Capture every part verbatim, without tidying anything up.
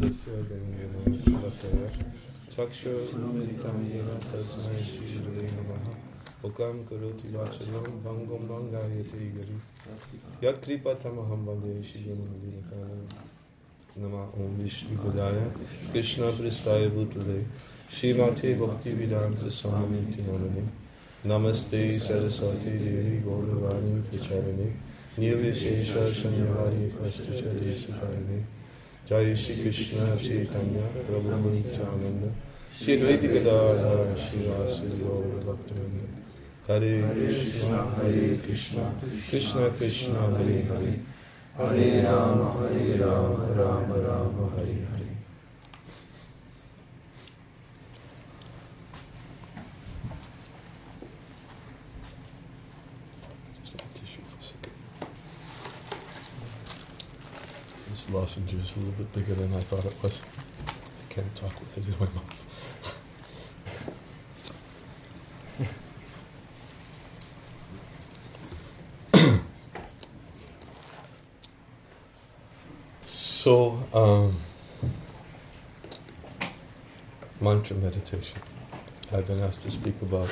Tasya Gangena Salataya Chakshu Militam Yena Tasmai Shri Guru Namaha Okam Karoti Vachalam Bangam Bangayati Gari Yat Kripa Tamaham Bande Shri Guru Namaha Nama Om Vishnu Padaya Krishna Pristaya Bhutale Shrimati Bhakti Vedanta Swami Tinanani Namaste Saraswati Devi Gauravani Pracharani Nirvishesha Shanyavadi Prastachari Sakarani Jai Shri Krishna Chaitanya Prabhu Nityananda Shri Advaita Gadadhara Shri Vasi Gaura Bhaktivinoda Hare Krishna Hare Krishna Krishna Krishna Hare Hare Hare Rama Hare Rama Rama Rama Hare Hare. Just have a tissue for a second. This lozenge is a little bit bigger than I thought it was. I can't talk with it in my mouth. So, um, mantra meditation. I've been asked to speak about.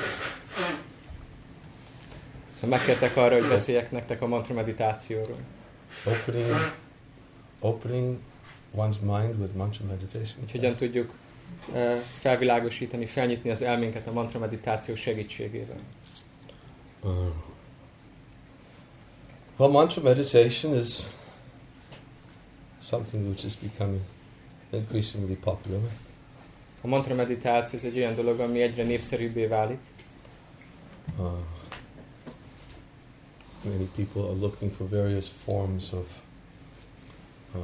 Szóval megkértek arra, hogy beszéljek nektek a mantra meditációról. Opening, opening one's mind with mantra meditation. Hogy hogyan tudjuk uh, felvilágosítani, felnyitni az elménket a mantra meditáció segítségével. Uh, well, mantra meditation is something which is becoming increasingly popular. A mantra meditáció ez egy olyan dolog, ami egyre népszerűbbé válik. Uh, many people are looking for various forms of uh,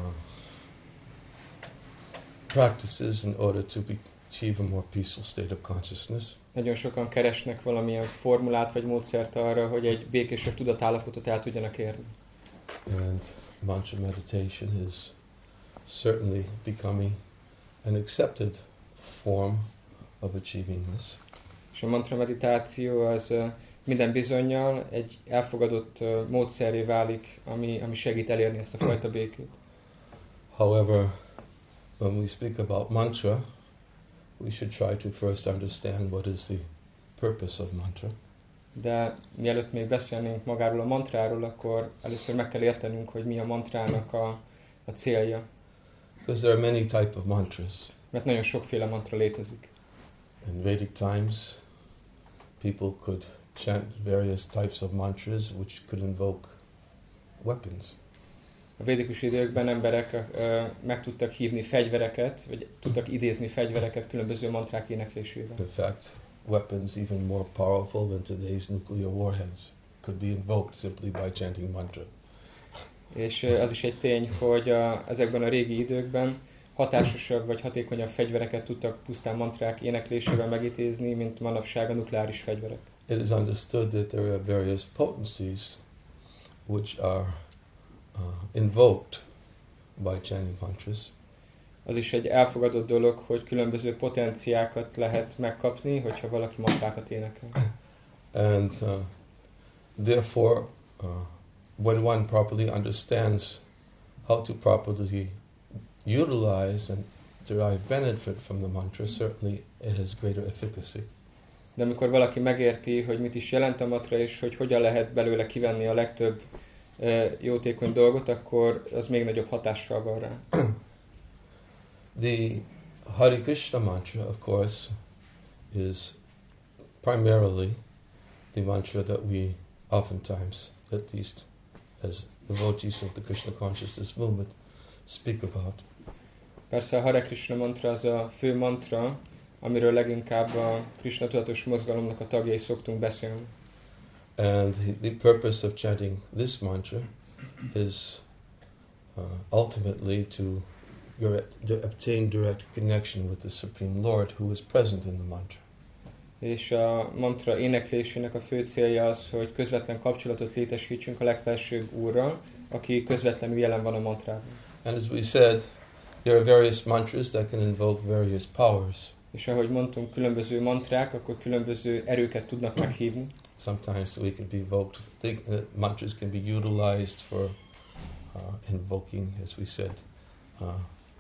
practices in order to be, achieve a more peaceful state of consciousness. Nagyon sokan keresnek valamilyen formulát vagy módszert arra, hogy egy békésebb tudatállapotot el tudjanak érni. And mantra meditation is certainly becoming an accepted form of achieving this. És a mantra meditáció az uh, minden bizonnyal egy elfogadott uh, módszerré válik, ami, ami segít elérni ezt a fajta békét. However, when we speak about mantra, we should try to first understand what is the purpose of mantra. De mielőtt még beszélnénk magáról a mantráról, akkor először meg kell értenünk, hogy mi a mantrának a, a célja. Because there are many type of mantras. Mert nagyon sokféle mantra létezik. In Vedic times, people could chant various types of mantras which could invoke weapons. A védikus időkben emberek uh, meg tudtak hívni fegyvereket, vagy tudtak idézni fegyvereket különböző mantrák éneklésével. In fact, weapons even more powerful than today's nuclear warheads could be invoked simply by chanting mantra. És uh, az is egy tény, hogy a, ezekben a régi időkben hatásosabb vagy hatékonyabb fegyvereket tudtak pusztán mantrák éneklésével megidézni, mint manapság a nukleáris fegyverek. It is understood that there are various potencies which are uh, invoked by chanting mantras. Az is egy elfogadott dolog, hogy különböző potenciákat lehet megkapni, hogyha valaki mantrákat énekel. And uh, therefore, uh, when one properly understands how to properly utilize and derive benefit from the mantra, certainly it has greater efficacy. De amikor valaki megérti, hogy mit is jelent a mantra, és hogy hogyan lehet belőle kivenni a legtöbb uh, jótékony dolgot, akkor az még nagyobb hatással van rá. The Hare Krishna mantra, of course, is primarily the mantra that we oftentimes, at least as devotees of the Krishna consciousness movement, speak about. Persze a Hare Krishna mantra az a fő mantra, amiről leginkább a Krishna tudatos mozgalomnak a tagjai szoktunk beszélni. And the purpose of chanting this mantra is uh, ultimately to, to obtain direct connection with the Supreme Lord who is present in the mantra. És a mantra éneklésének a fő célja az, hogy közvetlen kapcsolatot létesítsünk a legfelsőbb Úrral, aki közvetlenül jelen van a mantrában. And as we said, there are various mantras that can invoke various powers. És ahogy mondtunk, különböző mantrák, akkor különböző erőket tudnak meghívni. Sometimes we can be evoked, they, uh, mantras can be utilized for uh, invoking, as we said, uh,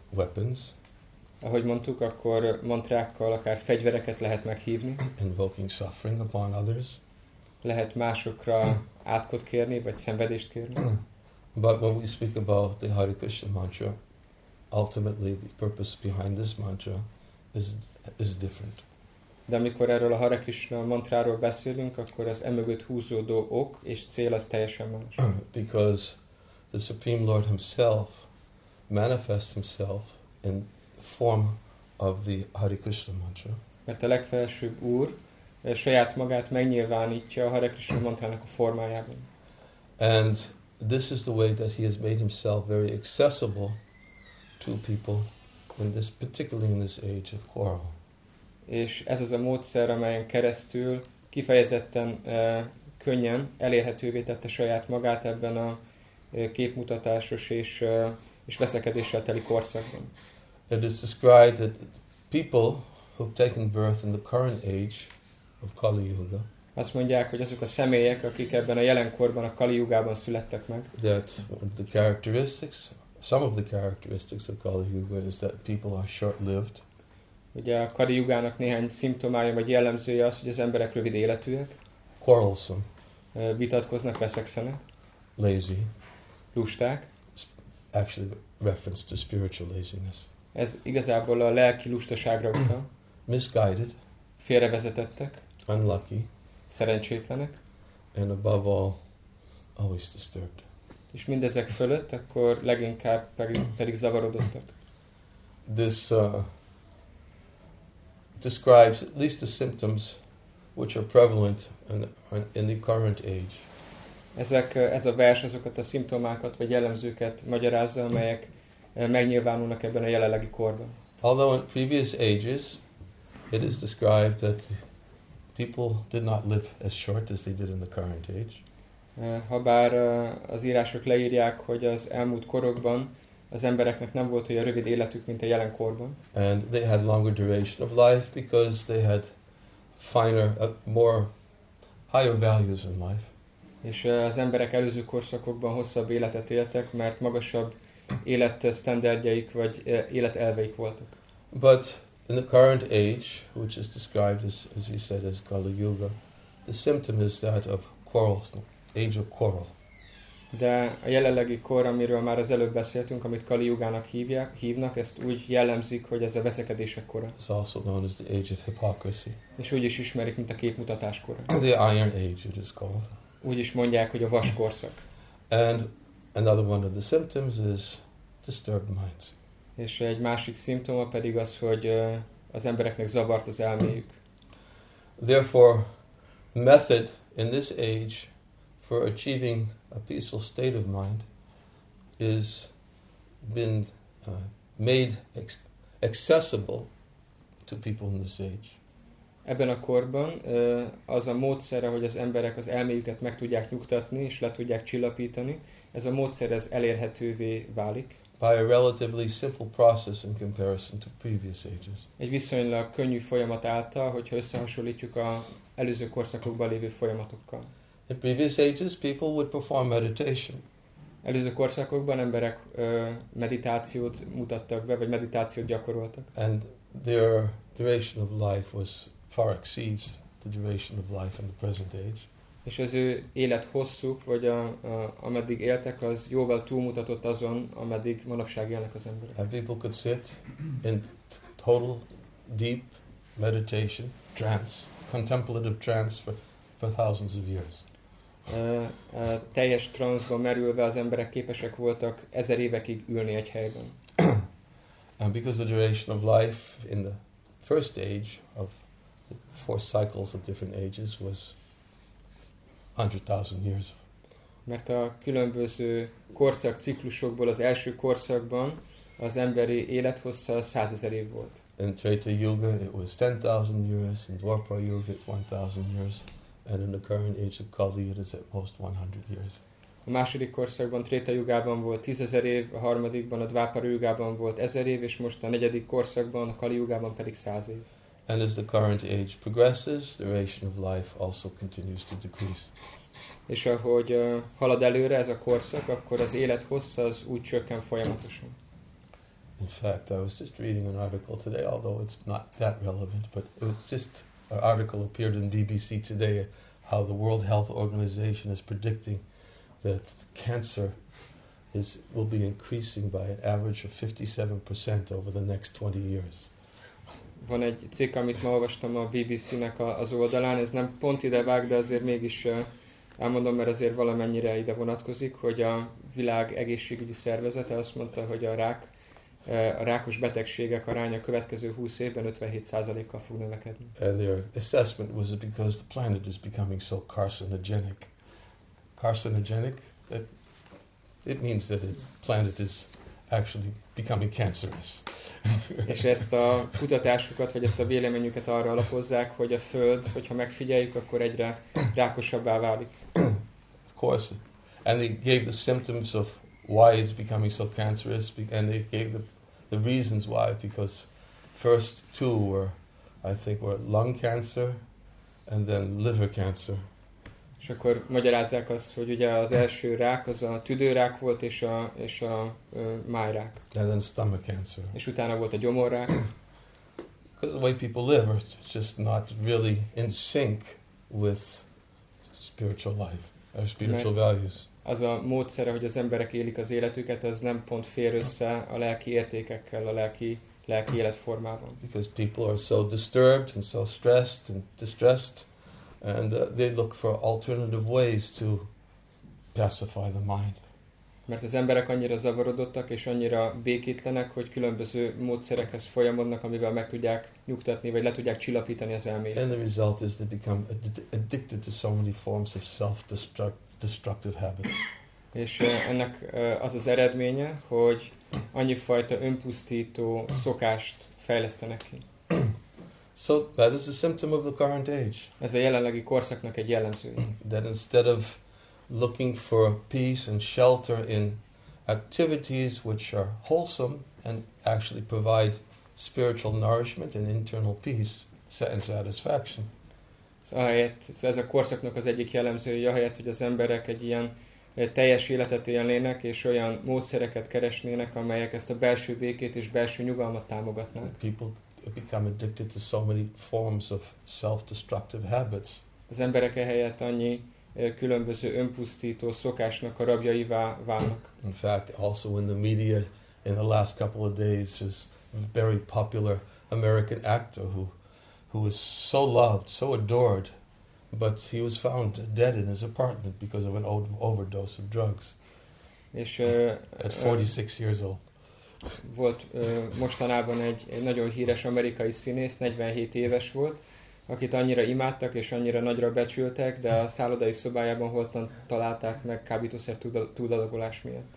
weapons, ahogy mondtuk, akkor mantrákkal akár fegyvereket lehet meghívni, invoking suffering upon others. Lehet másokra átkot kérni, vagy szenvedést kérni. But when we speak about the Hare Krishna mantra, ultimately the purpose behind this mantra is, is different. De amikor erről a Hare Krishna mantráról beszélünk, akkor az emögött húzódó ok és cél az teljesen más. Because the Supreme Lord himself manifests himself in the form of the Hare Krishna mantra. Mert a legfelsőbb Úr saját magát megnyilvánítja a Hare Krishna mantrának a formájában. And this is the way that he has made himself very accessible to people in this, particularly in this age of quarrel. És ez az a módszer, amelyen keresztül kifejezetten uh, könnyen elérhetővé tette saját magát ebben a uh, képmutatásos és, uh, és veszekedéssel teli korszakban. It is described that people who have taken birth in the current age of Kali Yuga, azt mondják, hogy azok a személyek, akik ebben a jelenkorban, a Kali Jugában születtek meg, that the characteristics, some of the characteristics of Kali Yuga is that people are short-lived. ugye a Kali Jugának néhány szimptomája vagy jellemzője az, hogy az emberek rövid életűek, Quarrelsome, uh, vitatkoznak, veszekszenek, lazy, lusták. actually reference to spiritual laziness, Ez igazából a lelki lustaságra utal. misguided, Félrevezetettek, unlucky, szerencsétlenek, and above all, always disturbed. és mindezek fölött akkor leginkább pedig, pedig zavarodottak. This uh, describes at least the symptoms which are prevalent in, in the current age. Ezek, ez a vers azokat a szimptomákat vagy jellemzőket magyarázza, amelyek megnyilvánulnak ebben a jelenlegi korban. Although in previous ages it is described that people did not live as short as they did in the current age. Habár az írások leírják, hogy az elmúlt korokban az embereknek nem volt olyan rövid életük, mint a jelenkorban. And they had longer duration of life because they had finer, uh, more higher values in life. És az emberek előző korszakokban hosszabb életet éltek, mert magasabb életsztenderdjeik vagy életelveik voltak. But in the current age, which is described as, as we said, as Kali Yuga, the symptom is that of quarrel, age of quarrel. De a jelenlegi kor, amiről már az előbb beszéltünk, amit Kali Jugának hívják, hívnak, ezt úgy jellemzik, hogy ez a veszekedések kora. It's also known as the age of hypocrisy. És úgy is ismerik, mint a képmutatás kora. The Iron Age, it is called. Úgy is mondják, hogy a vaskorszak. And another one of the symptoms is disturbed minds. És egy másik szimptoma pedig az, hogy az embereknek zavart az elméjük. Therefore, method in this age for achieving a peaceful state of mind is been uh, made ex- accessible to people in this age. Ebben a korban az a módszer, hogy az emberek az elméjüket meg tudják nyugtatni és le tudják csillapítani, ez a módszer ez elérhetővé válik. By a relatively simple process in comparison to previous ages. Egy viszonylag könnyű folyamat által, hogyha összehasonlítjuk az előző korszakokban lévő folyamatokkal. In previous ages, people would perform meditation. Előző korszakokban emberek ö, meditációt mutattak be, vagy meditációt gyakoroltak. And their duration of life was far exceeds the duration of life in the present age. És az ő élet hosszuk, vagy a, a, ameddig éltek, az jóval túlmutatott azon, ameddig manapság élnek az emberek. And people could sit in total, deep meditation, trance, contemplative trance for, for thousands of years. Uh, uh, teljes transzban merülve az emberek képesek voltak ezer évekig ülni egy helyben. And because the duration of life in the first age of the four cycles of different ages was one hundred thousand years. Mert a különböző korszak ciklusokból az első korszakban az emberi élethossza százezer év volt. In Treta Yuga it was ten thousand years, in Dwapara Yuga it one thousand years, and in the current age of Kali it is at most one hundred years. A második korszakban, Tréta Jugában volt tízezer év, a harmadikban, a Dvápara Jugában volt ezer év, és most a negyedik korszakban, a Kali Jugában pedig száz év. And as the current age progresses, the duration of life also continues to decrease. És ahogy uh, halad előre ez a korszak, akkor az élet hossza az úgy csökken folyamatosan. In fact, I was just reading an article today, although it's not that relevant, but it was just an article appeared in B B C Today how the World Health Organization is predicting that cancer is will be increasing by an average of fifty-seven percent over the next twenty years. Van egy cikk, amit ma olvastam a bé bé cé-nek az oldalán, ez nem pont ide vág, de azért mégis elmondom, mert azért valamennyire ide vonatkozik, hogy a világ egészségügyi szervezete azt mondta, hogy a rák, a rákos betegségek aránya a következő húsz évben ötvenhét százalékkal fog növekedni. And their assessment was because the planet is becoming so carcinogenic. Carcinogenic, it, it means that the planet is actually becoming cancerous. És ezt a kutatásukat, vagy ezt a véleményüket arra alapozzák, hogy a Föld, hogyha megfigyeljük, akkor egyre rákosabbá válik. Of course. And they gave the symptoms of why it's becoming so cancerous, and they gave the, the reasons why, because first two were, I think, were lung cancer and then liver cancer. És akkor magyarázzák azt, hogy ugye az első rák az a tüdőrák volt, és a, és a uh, májrák. And then stomach cancer. És utána volt a gyomorrák. Because the way people live are just not really in sync with spiritual life, or spiritual Mert values. az a módszere, hogy az emberek élik az életüket, az nem pont fér össze a lelki értékekkel, a lelki, lelki életformával. Because people are so disturbed and so stressed and distressed, and uh, they look for alternative ways to pacify the mind. Mert az emberek annyira zavarodottak és annyira békétlenek, hogy különböző módszerekhez folyamodnak, amivel meg tudják nyugtatni, vagy le tudják csillapítani az elméjét. And the result is they become ad- addicted to so many forms of self-destructive habits. És ennek az az eredménye, hogy annyi fajta önpusztító szokást fejlesztenek ki. So that is a symptom of the current age. Ez a jelenlegi korszaknak egy jellemzője. That instead of looking for peace and shelter in activities which are wholesome and actually provide spiritual nourishment and internal peace and satisfaction. Szóval ahelyett, szóval ez a korszaknak az egyik jellemzője, ahelyett, hogy az emberek egy ilyen teljes életet élnének, és olyan módszereket keresnének, amelyek ezt a belső békét és belső nyugalmat támogatnák. People become addicted to so many forms of self-destructive habits. Az emberek ehelyett annyi különböző önpusztító szokásnak a rabjaivá válnak. In fact, also in the media in the last couple of days, there's a very popular American actor who who was so loved, so adored, but he was found dead in his apartment because of an overdose of drugs. És uh, at forty-six uh, years old. Volt uh, mostanában egy, egy nagyon híres amerikai színész, negyvenhét éves volt, akit annyira imádtak és annyira nagyra becsültek, de a szállodai szobájában holtan találták meg kábítószer túladagolás miatt.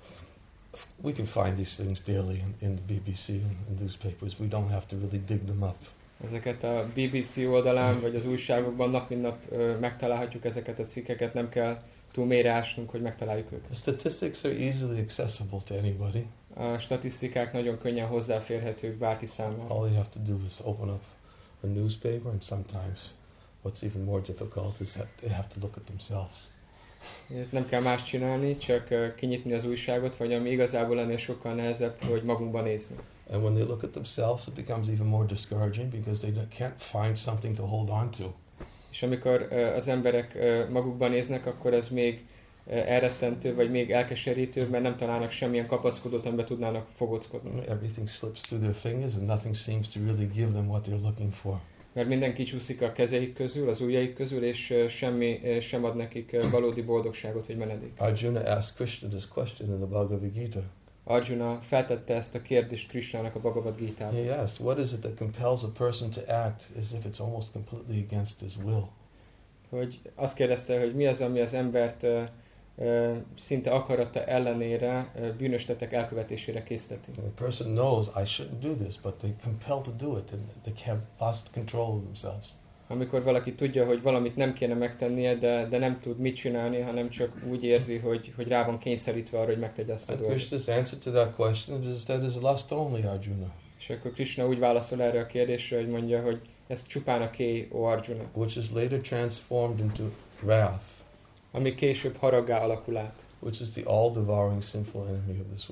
We can find these things daily in, in the B B C and newspapers. We don't have to really dig them up. Ezeket a bé bé cé oldalán vagy az újságokban nap mint nap uh, megtalálhatjuk ezeket a cikkeket, nem kell túl mélyre ásnunk, hogy megtaláljuk őket. The statistics are easily accessible to anybody. A statisztikák nagyon könnyen hozzáférhetők bárki számára. All you have to do is open up a newspaper, and sometimes what's even more difficult is that they have to look at themselves. Nem kell más csinálni, csak uh, kinyitni az újságot, vagy ami igazából ennél sokkal nehezebb, hogy magunkba nézni. And when they look at themselves, it becomes even more discouraging because they can't find something to hold on to. És amikor uh, az emberek uh, magukban néznek, akkor ez még uh, elrettentő, vagy még elkeserítőbb, mert nem találnak semmilyen kapaszkodót, amiben tudnának fogóckodni. Everything slips through their fingers and nothing seems to really give them what they're looking for. Mert minden kicsúszik a kezeik közül, az ujjaik közül, és uh, semmi uh, sem ad nekik uh, valódi boldogságot, vagy menedék. Arjuna asked Krishna this question in the Bhagavad Gita. Arjuna feltette ezt a kérdést Krishnának a Bhagavad Gítában. He asked, what is it that compels a person to act as if it's almost completely against his will? Hogy azt kérdezte, hogy mi az, ami az embert uh, uh, szinte akarata ellenére uh, bűnös tettek elkövetésére készteti. The person knows I shouldn't do this, but they compel to do it, and they have lost control of themselves. Amikor valaki tudja, hogy valamit nem kéne megtennie, de, de nem tud mit csinálni, hanem csak úgy érzi, hogy, hogy rá van kényszerítve arra, hogy megtegye azt a dolgot. Krishna's answer to that question is that is lust only, Arjuna. És akkor Krishna úgy válaszol erre a kérdésre, hogy mondja, hogy ez csupán a ké, ó Arjuna. Which is later transformed into wrath. Ami később haraggá alakul át. Which is the all-devouring sinful enemy of this world.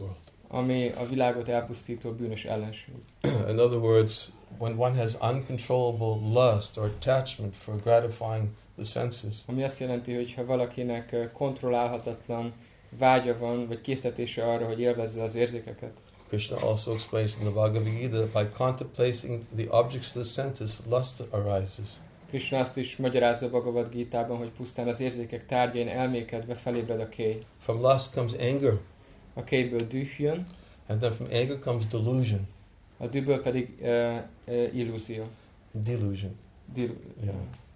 ami a világot elpusztító bűnös ellenség. In other words, when one has uncontrollable lust or attachment for gratifying the senses, Ami azt jelenti, hogy ha valakinek eh, kontrollálhatatlan vágya van, vagy késztetése arra, hogy élvezze az érzékeket. Krishna also explains in the Bhagavad Gita, by contemplating the objects of the senses, lust arises. Krishna azt is magyarázza a Bhagavad Gitában, hogy pusztán az érzékek tárgyain elmékedve felébred a kély. From lust comes anger, A kélyből düh jön, and then from anger comes delusion. a dühből pedig uh, uh, illúzió. Delusion. Dil- Yeah.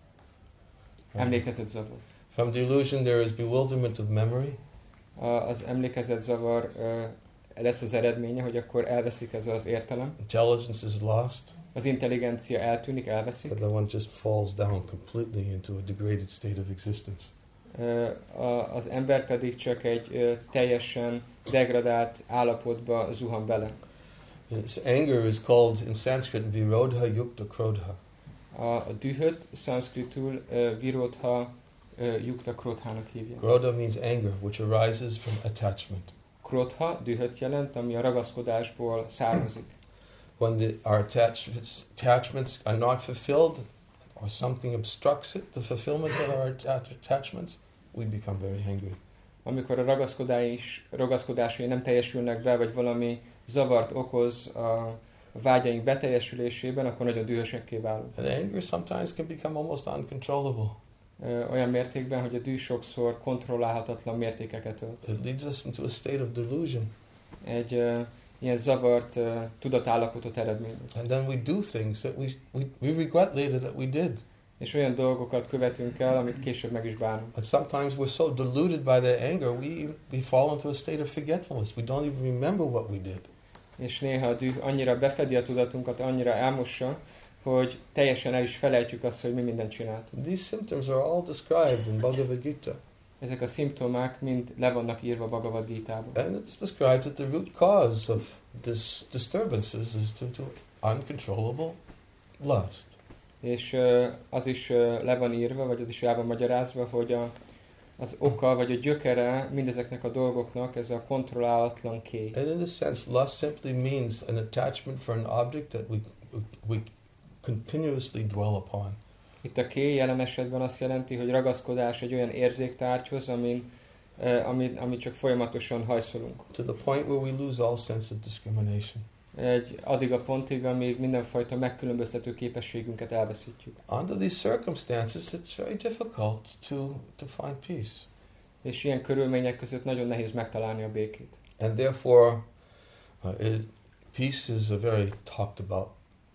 Emlékezetzavar. From delusion there is bewilderment of memory. A, az emlékezetzavar uh, lesz az eredménye, hogy akkor elveszik ez az értelem. Intelligence is lost. Az intelligencia eltűnik, elveszik. But then one just falls down completely into a degraded state of existence. Uh, a, az ember pedig csak egy uh, teljesen degradált állapotba zuhan bele. This anger is called in Sanskrit virodha yukta krodha. A, a dühöt szanszkritul uh, virodha uh, yukta krodhának hívják. Krodha means anger, which arises from attachment. Krodha dühöt jelent, ami a ragaszkodásból származik. When the, our attachments, attachments are not fulfilled, or something obstructs it, the fulfillment of our atta- attachments, we become very angry. Amikor a ragaszkodás, ragaszkodásai nem teljesülnek be, vagy valami zavart okoz a vágyaink beteljesülésében, akkor nagyon dühösekké válunk. And anger sometimes can become almost uncontrollable. Ö, olyan mértékben, hogy a düh sokszor kontrollálhatatlan mértékeket ölt. It leads us into a state of delusion. Egy uh, ilyen zavart uh, tudatállapotot eredményez. And then we do things that we, we, we regret later that we did. És olyan dolgokat követünk el, amit később meg is bánunk. And sometimes we're so deluded by the anger, we, we fall into a state of forgetfulness. We don't even remember what we did. És néha a düh annyira befedi a tudatunkat, annyira elmossa, hogy teljesen el is felejtjük azt, hogy mi mindent csináltunk. These symptoms are all described in Bhagavad Gita. Ezek a szimptomák mind le vannak írva Bhagavad Gitában. And it's described that the root cause of this disturbances is due to uncontrollable lust. És uh, az is uh, le van írva, vagy az is el van magyarázva, hogy a, az oka, vagy a gyökere mindezeknek a dolgoknak ez a kontrollálatlan kély. And in this sense, lust simply means an attachment for an object that we, we continuously dwell upon. Itt a kély jelen esetben azt jelenti, hogy ragaszkodás egy olyan érzéktárgyhoz, amin, uh, amit, amit csak folyamatosan hajszolunk. To the point where we lose all sense of discrimination. Egy addig a pontig, amíg mindenfajta megkülönböztető képességünket elveszítjük. Under these circumstances, it's very difficult to, to find peace. És ilyen körülmények között nagyon nehéz megtalálni a békét. And therefore, uh, it, peace is a very talked about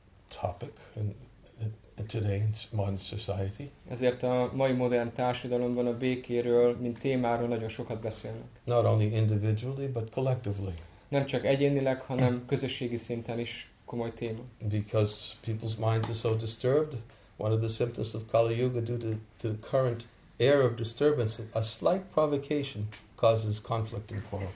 topic in, in today in modern society. Ezért a mai modern társadalomban a békéről, mint témáról nagyon sokat beszélnek. Not only individually, but collectively. Nem csak egyénileg, hanem közösségi szinten is komoly téma. Because people's minds are so disturbed, one of the symptoms of Kali Yuga due to, to the current air of disturbance, a slight provocation causes conflict and quarrel.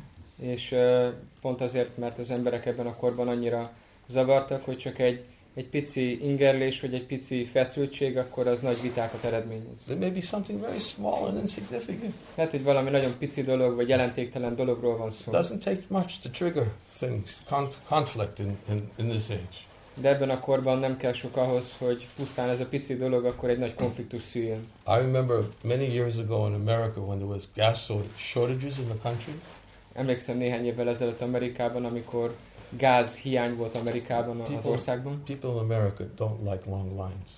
És uh, pont azért, mert az emberek ebben a korban annyira zavartak, hogy csak egy, egy pici ingerlés, vagy egy pici feszültség, akkor az nagy vitákat eredményez. There may be something very small and insignificant. Lehet, hogy valami nagyon pici dolog, vagy jelentéktelen dologról van szó. It doesn't take much to trigger things, conf- conflict in, in, in this age. De ebben a korban nem kell sok ahhoz, hogy pusztán ez a pici dolog, akkor egy nagy konfliktus szüljön. I remember many years ago in America when there was gas shortages in the country. Emlékszem néhány évvel ezelőtt Amerikában, amikor gáz hiány volt Amerikában, az People- országban. People in America don't like long lines.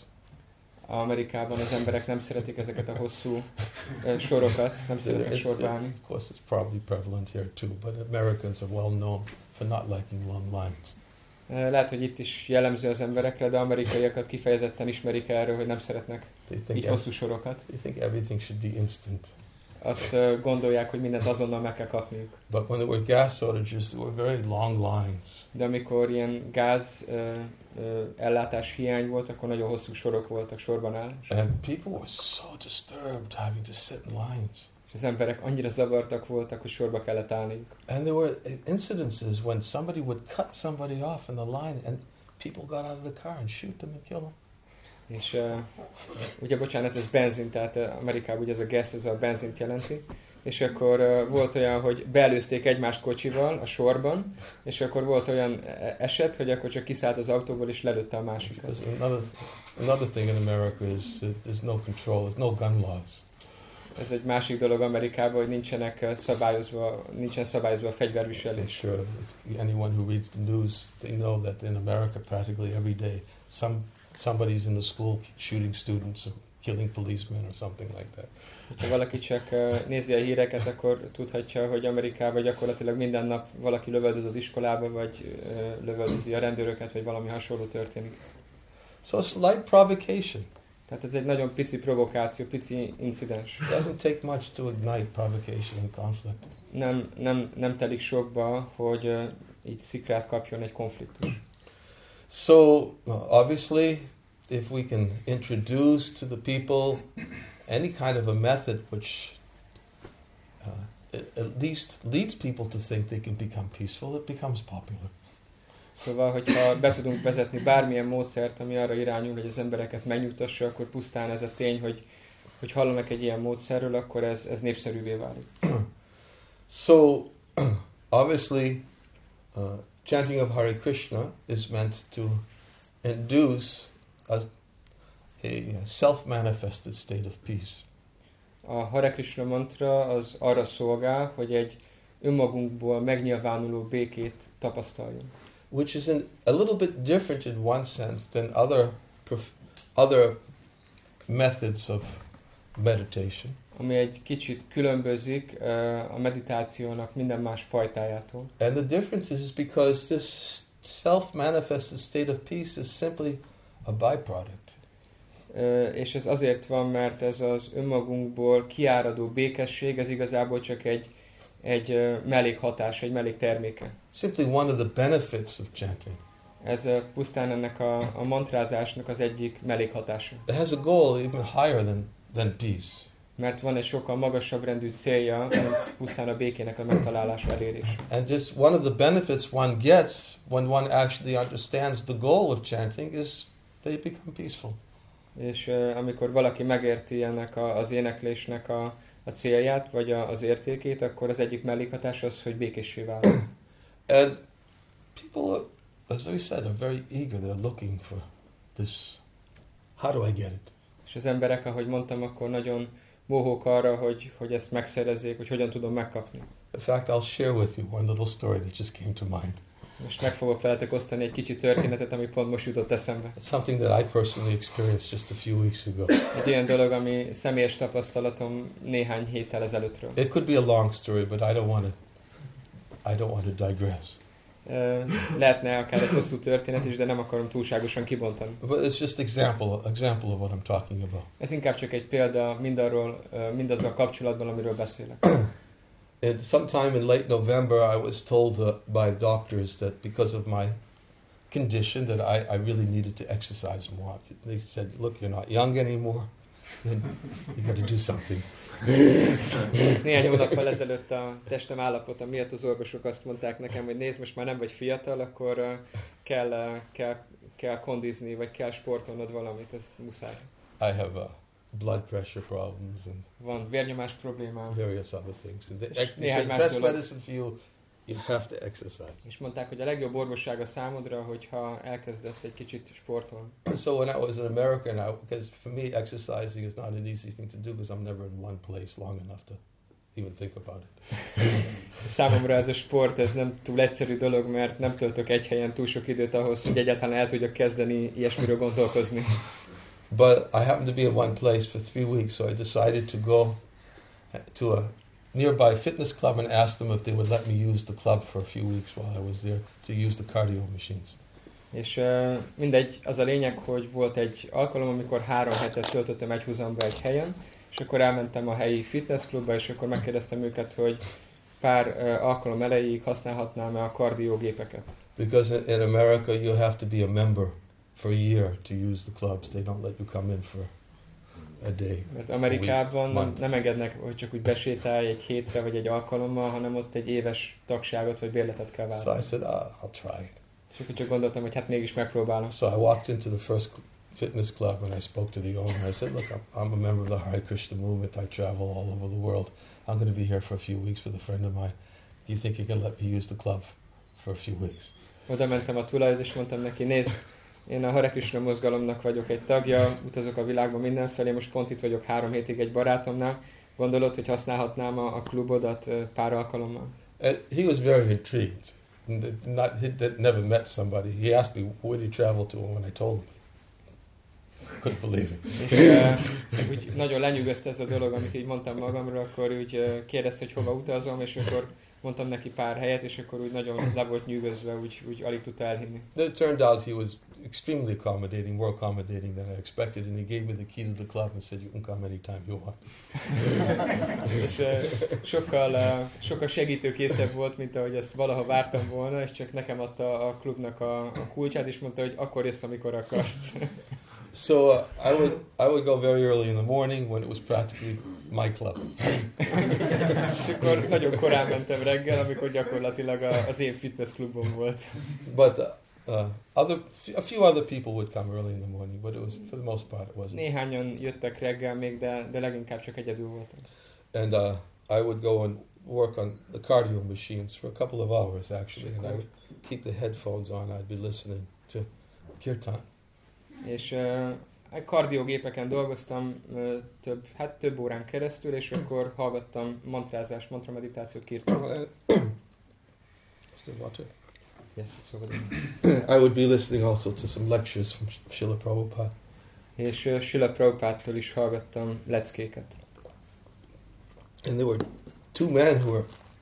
Amerikában az emberek nem szeretik ezeket a hosszú eh, sorokat, nem szeretnek It- sorba it- állni. of course, it's probably prevalent here too, but Americans are well known for not liking long lines. Eh, Lehet, hogy itt is jellemző az emberekre, de amerikaiakat kifejezetten ismerik erről, hogy nem szeretnek They think, így ev- hosszú sorokat. they think everything should be instant. Azt eh, gondolják, hogy mindent azonnal meg kell kapniuk. But when there were gas shortages, there were very long lines. De amikor ilyen gáz uh, uh, ellátás hiány volt, akkor nagyon hosszú sorok voltak, sorban állás. And people were so disturbed having to sit in lines. És az emberek annyira zavartak voltak, hogy sorba kellett állniuk. And there were incidences when somebody would cut somebody off in the line and people got out of the car and shoot them and kill them. És uh, ugye, bocsánat, ez benzin, tehát uh, Amerikában ugye ez a gas, ez a benzint jelenti. és akkor uh, volt olyan, hogy beelőzték egymást kocsival a sorban, és akkor volt olyan eset, hogy akkor csak kiszállt az autóból, és lelőtte a másikat. Another, another thing in America is that there's no control, there's no gun laws. Ez egy másik dolog Amerikában, hogy nincsenek szabályozva, nincsen szabályozva a fegyverviselés. Sure, if anyone who reads the news, they know that in America practically every day some somebody's in the school shooting students or killing policemen or something like that. Ha valaki csak nézi a híreket, akkor tudhatja, hogy Amerikában gyakorlatilag minden nap valaki lövöldöz az iskolába, vagy lövöldözi a rendőröket, vagy valami hasonló történik. So it's light provocation. Tehát ez egy nagyon pici provokáció, pici incidens. It doesn't take much to ignite provocation and conflict. Nem, nem, nem telik sokba, hogy uh, így szikrát kapjon egy konfliktus. So obviously, if we can introduce to the people any kind of a method which uh, at least leads people to think they can become peaceful, it becomes popular. Szóval, hogyha be tudunk vezetni bármilyen módszert, ami arra irányul, hogy az embereket megnyugtassa, akkor pusztán ez a tény, hogy, hogy hallanak egy ilyen módszerről, akkor ez, ez népszerűvé válik. So, obviously, uh, chanting of Hare Krishna is meant to induce a, a self-manifested state of peace. A Hare Krishna mantra az arra szolgál, hogy egy önmagunkból megnyilvánuló békét tapasztaljunk. Which is in a little bit different in one sense than other prof- other methods of meditation. Ami egy kicsit különbözik uh, a meditációnak minden más fajtájától. And the difference is because this self-manifested state of peace is simply a byproduct. Uh, és ez azért van, mert ez az önmagunkból kiáradó békesség, ez igazából csak egy egy uh, mellékhatás, egy mellékterméke. Simply one of the benefits of chanting. Ez uh, pusztán ennek a, a mantrázásnak az egyik mellékhatása. It has a goal even higher than, than peace. Mert van egy sokkal magasabb rendű célja, mint pusztán a békének a megtalálása, elérése. And just one of the benefits one gets when one actually understands the goal of chanting is they become peaceful. És uh, amikor valaki megérti ennek a, az éneklésnek a a célját, vagy a, az értékét, akkor az egyik mellékhatás az, hogy békéssé válik. And people, are, as we said, are very eager. They're looking for this. How do I get it? És az emberek, ahogy mondtam, akkor nagyon mohók arra, hogy, hogy ezt megszerezzék, hogy hogyan tudom megkapni. In fact, I'll share with you one little story that just came to mind. Most meg fogok veletek osztani egy kicsi történetet, ami pont most jutott eszembe. It's something that I personally experienced just a few weeks ago. Egy olyan dolog, ami személyes tapasztalatom néhány héttel ezelőttről. It could be a long story, but I don't want to. I don't want to digress. Uh, lehetne akár egy hosszú történet is, de nem akarom túlságosan kibontani. But it's just example, example of what I'm talking about. Ez inkább csak egy példa mindarról, uh, mindazzal kapcsolatban, amiről beszélek. And sometime in late November, I was told uh, by doctors that because of my condition that I, I really needed to exercise more. They said, look, you're not young anymore. You got to do something. Néhány hónappal ezelőtt a testem állapota miatt az orvosok azt mondták nekem, hogy nézd, most már nem vagy fiatal, akkor uh, kell, uh, kell, kell kondizni, vagy kell sportolnod valamit, ez muszáj. I have uh, blood pressure problems and van vérnyomás problémám. Various other things. And the, ex- néhány the más best dolog. medicine for you, you have to exercise. És mondták, hogy a legjobb orvosság a számodra, hogyha elkezdesz egy kicsit sportolni. So when I was in America, and I, because for me exercising is not an easy thing to do because I'm never in one place long enough to even think about it. Számomra ez a sport, ez nem túl egyszerű dolog, mert nem töltök egy helyen túl sok időt ahhoz, hogy egyáltalán el tudjak kezdeni ilyesmiről gondolkozni. But I happened to be in one place for three weeks, so I decided to go to a nearby fitness club and asked them if they would let me use the club for a few weeks while I was there to use the cardio machines. És uh, mindegy, az a lényeg, hogy volt egy alkalom, amikor három hetet töltöttem egy húzamba egy helyen, és akkor elmentem a helyi fitnessklubba, és akkor megkérdeztem őket, hogy pár uh, alkalom elejéig használhatnám-e a kardiógépeket. Because in, in America you have to be a member for a year to use the clubs. They don't let you come in for a day. Mert Amerikában a nem, nem engednek, hogy csak úgy besétálj egy hétre vagy egy alkalommal, hanem ott egy éves tagságot vagy bérletet kell váltani. So I said, oh, I'll try it. És akkor csak gondoltam, hogy hát mégis megpróbálom. So I walked into the first fitness club and I spoke to the owner. I said, look, I'm, I'm a member of the Hare Krishna movement. I travel all over the world. I'm going to be here for a few weeks with a friend of mine. Do you think you can let me use the club for a few weeks? Oda mentem a tulajhoz, és mondtam neki, nézd, én a Hare Krishna mozgalomnak vagyok egy tagja, utazok a világban mindenfelé, most pont itt vagyok három hétig egy barátomnál. Gondolod, hogy használhatnám a, a klubodat pár alkalommal? And he was very intrigued. Not, he never met somebody. He asked me, where did you travel to? And when I told him, couldn't believe it. És uh, úgy nagyon lenyűgözte ez a dolog, amit így mondtam magamról, akkor úgy uh, kérdezte, hogy hova utazom, és akkor mondtam neki pár helyet, és akkor úgy nagyon le volt nyűgözve, úgy, úgy alig tudta elhinni. It turned out he was extremely accommodating, more accommodating than I expected, and he gave me the key to the club and said, you can come anytime you want. És uh, sokkal, uh, sokkal segítőkészebb volt, mint ahogy ezt valaha vártam volna, és csak nekem adta a klubnak a, a kulcsát, és mondta, hogy akkor jössz, amikor akarsz. So uh, I would I would go very early in the morning when it was practically my club. És akkor nagyon korán mentem reggel, amikor gyakorlatilag az én fitness klubom volt. But uh, uh, other a few other people would come early in the morning, but it was for the most part it wasn't. Néhányan jöttek reggel még, de, de leginkább csak egyedül voltak. And uh, I would go and work on the cardio machines for a couple of hours actually, and I would keep the headphones on. I'd be listening to kirtan. És uh, kardiogépeken dolgoztam uh, több, hát több órán keresztül, és akkor hallgattam mantrázás, mantrameditációt, kirtan. Still water? Yes, it's over there. I would be listening also to some lectures from Srila Prabhupada. És uh, Srila Prabhupádtól is hallgattam leckéket. And there were two men who were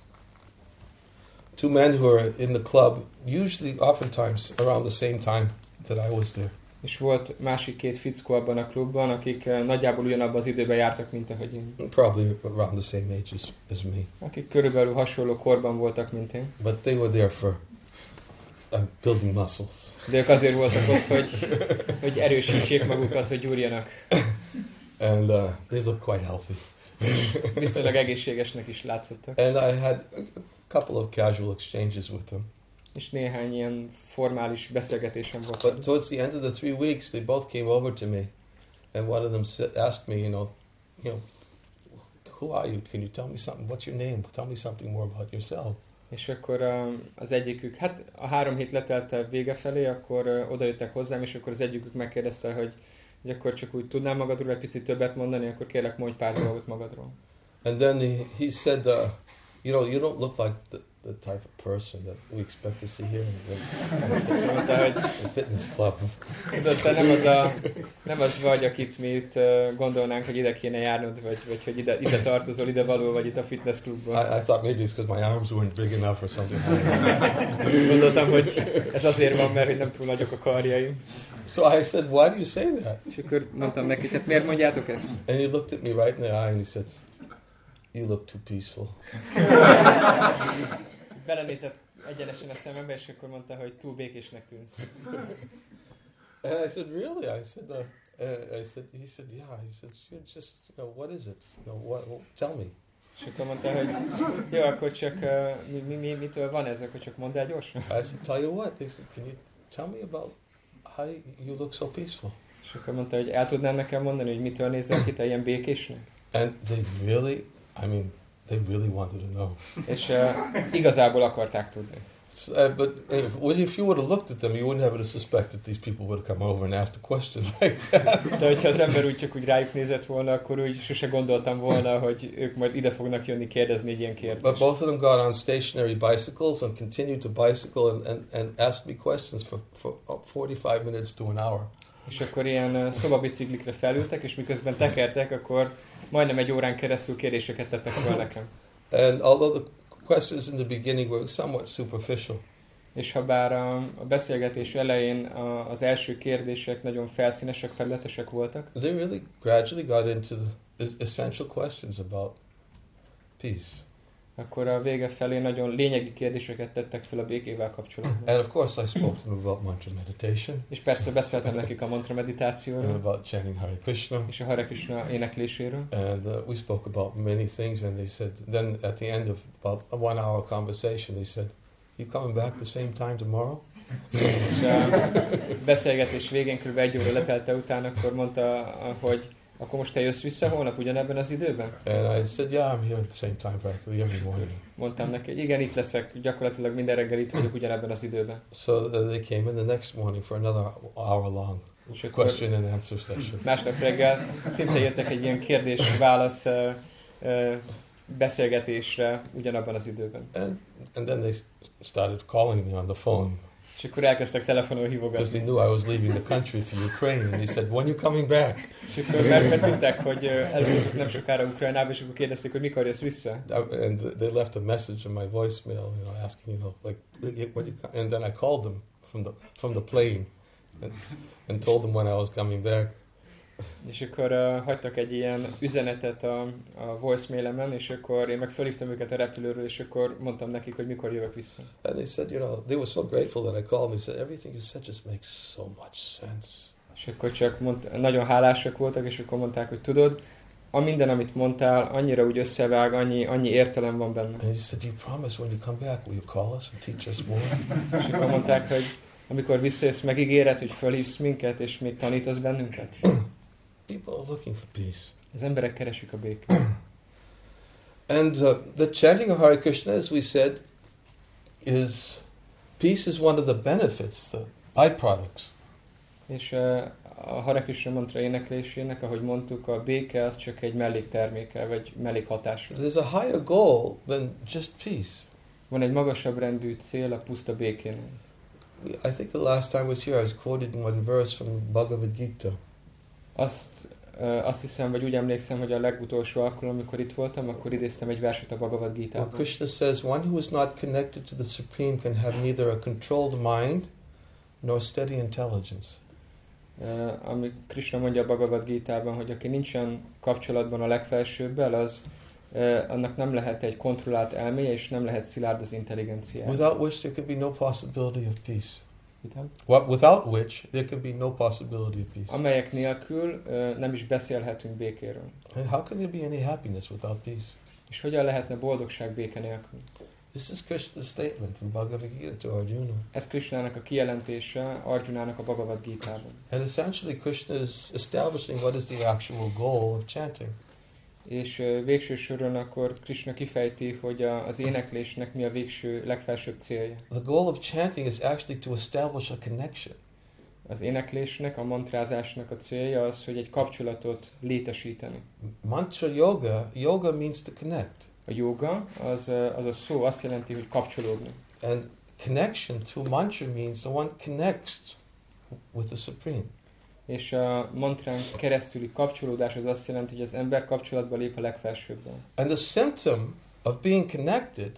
two men who were in the club, usually oftentimes around the same time that I was there. És volt másik két fickó abban a klubban, akik nagyjából ugyanabban az időben jártak, mint ahogy én. Probably around the same age as, as me. Akik körülbelül hasonló korban voltak, mint én. But they were there for uh, building muscles. De ők azért voltak ott, hogy, hogy erősítsék magukat, hogy gyúrjanak. And uh, they looked quite healthy. Viszonylag egészségesnek is látszottak. And I had a couple of casual exchanges with them. És néhány ilyen formális beszélgetésem volt. But towards the end of the three weeks, they both came over to me, and one of them asked me, you know, you know, who are you? Can you tell me something? What's your name? Tell me something more about yourself. És akkor az egyikük, hát a három hét letelte vége felé, akkor odajöttek hozzám, és akkor az egyikük megkérdezte, hogy, hogy akkor csak úgy tudnám magadról egy picit többet mondani, akkor kérlek mondj pár dolgot magadról. And then he, he said, uh, you know, you don't look like the, the type of person that we expect to see here in the fitness club. Tudod, te nem az, a, nem az vagy, akit mi itt uh, gondolnánk, hogy ide kéne járnod, vagy, vagy hogy ide, ide tartozol, ide való vagy itt a fitness klubban. I, I thought maybe it's because my arms weren't big enough or something. Gondoltam, hogy ez azért van, mert hogy nem túl nagyok a karjaim. So I said, why do you say that? És akkor mondtam neki, hát miért mondjátok ezt? And he looked at me right in the eye and he said, you look too peaceful. Belenézett egyenesen a szemembe, és akkor mondta, hogy túl békésnek tűnsz. And I said, really? I said, uh, uh, I said, he said, yeah. He said, you're just, you know, what is it? You know, what, what, tell me. És akkor mondta, hogy jó, akkor csak uh, mi, mi, mi, mitől van ez, akkor csak mondd el gyorsan. I said, tell you what. He said, can you tell me about how you look so peaceful? És akkor mondta, hogy el tudnám nekem mondani, hogy mitől nézel ki te ilyen békésnek? And they really, I mean, they really wanted to know. És uh, igazából akarták tudni. So, uh, but if, if you would have looked at them, you wouldn't have to suspect that these people would have come over and asked a question like that. De hogyha az ember úgy csak úgy rájuk nézett volna, akkor úgy sose gondoltam volna, hogy ők majd ide fognak jönni kérdezni egy ilyen kérdést. But both of them got on stationary bicycles and continued to bicycle and, and, and asked me questions for, for forty-five minutes to an hour. És akkor ilyen szobabiciklikre felültek, és miközben tekertek, akkor majdnem egy órán keresztül kérdéseket tettek fel nekem. And although the questions in the beginning were somewhat superficial, és ha bár a, a beszélgetés elején a, az első kérdések nagyon felszínesek, felületesek voltak, they really gradually got into the essential questions about peace. Akkor a vége felé nagyon lényegi kérdéseket tettek fel a békével kapcsolatban. And of course I spoke to them about mantra meditation. És persze beszéltem nekik a mantra meditációról. And about chanting Hare Krishna. És a Hare Krishna énekléséről. And uh, we spoke about many things, and they said, then at the end of about a one hour conversation, they said, you coming back the same time tomorrow? És uh, beszélgetés végén, kb. egy óra letelte után, akkor mondta, hogy akkor most te jössz vissza holnap ugyanebben az időben? And I said, yeah, I'm here at the same time practically every morning. Mondtam neki, hogy igen, itt leszek, gyakorlatilag minden reggel itt vagyok ugyanebben az időben. So uh, they came in the next morning for another hour long question and answer session. Másnap reggel szinte jöttek egy ilyen kérdés-válasz uh, uh, beszélgetésre ugyanabban az időben. And, and then they started calling me on the phone. És akkor elkezdtek telefonon Because hívogatni. they knew I was leaving the country for Ukraine. And he said, when are you coming back? És akkor mert, mert tudták, hogy elutazok nem sokára Ukrajnába, és akkor kérdezték, hogy mikor jössz vissza. And they left a message in my voicemail, you know, asking, you know, like, what you, and then I called them from the from the plane and, and told them when I was coming back. És akkor uh, hagytak egy ilyen üzenetet a, a voicemailemen, és akkor én meg felhívtam őket a repülőről, és akkor mondtam nekik, hogy mikor jövök vissza. And they said, you know, they were so grateful that I called. They said, everything you said just makes so much sense. És akkor csak mond, nagyon hálásak voltak, és akkor mondták, hogy tudod, a minden, amit mondtál, annyira úgy összevág, annyi, annyi értelem van benne. And he said, you promise when you come back, will you call us and teach us more? És akkor mondták, hogy amikor visszajössz, megígéred, hogy felhívsz minket, és még tanítasz bennünket. People are looking for peace. Az emberek keresik a békét. And uh, the chanting of Hare Krishna, as we said, is peace is one of the benefits, the byproducts. És uh, a Hare Krishna mantra éneklésének, ahogy mondtuk, a béke az csak egy mellékterméke, vagy mellékhatás. There's a higher goal than just peace. Van egy magasabb rendű cél a puszta békénél. I think the last time I was here, I was quoted in one verse from Bhagavad Gita. Azt, uh, azt hiszem, vagy úgy emlékszem, hogy a legutolsó alkalom, amikor itt voltam, akkor idéztem egy verset a Bhagavad Well, Gita-ban. Krishna says, one who is not connected to the Supreme can have neither a controlled mind nor steady intelligence. Uh, ami Krishna mondja a Bhagavad Gita-ban, hogy aki nincsen kapcsolatban a legfelsőbbel, az uh, annak nem lehet egy kontrollált elméje, és nem lehet szilárd az intelligenciája. Without which there could be no possibility of peace. Utána? What, without which there could be no possibility of peace. Amelyek nélkül uh, nem is beszélhetünk békéről. And how can there be any happiness without peace? És hogyan lehetne boldogság béke nélkül? This is Krishna's statement in Bhagavad Gita to Arjuna. Ez Krishnának a kijelentése Arjunának a Bhagavad Gita-ban. And essentially Krishna is establishing what is the actual goal of chanting. És uh, végső soron akkor Krishna kifejti, hogy a, az éneklésnek mi a végső, legfelsőbb célja. The goal of chanting is actually to establish a connection. Az éneklésnek, a mantrázásnak a célja az, hogy egy kapcsolatot létesíteni. Mantra yoga, yoga means to connect. A joga, az, az a szó azt jelenti, hogy kapcsolódni. And connection through mantra means the one connects with the Supreme. És a mantrán keresztüli kapcsolódás az azt jelenti, hogy az ember kapcsolatba lép a legfelsőbbel. And the symptom of being connected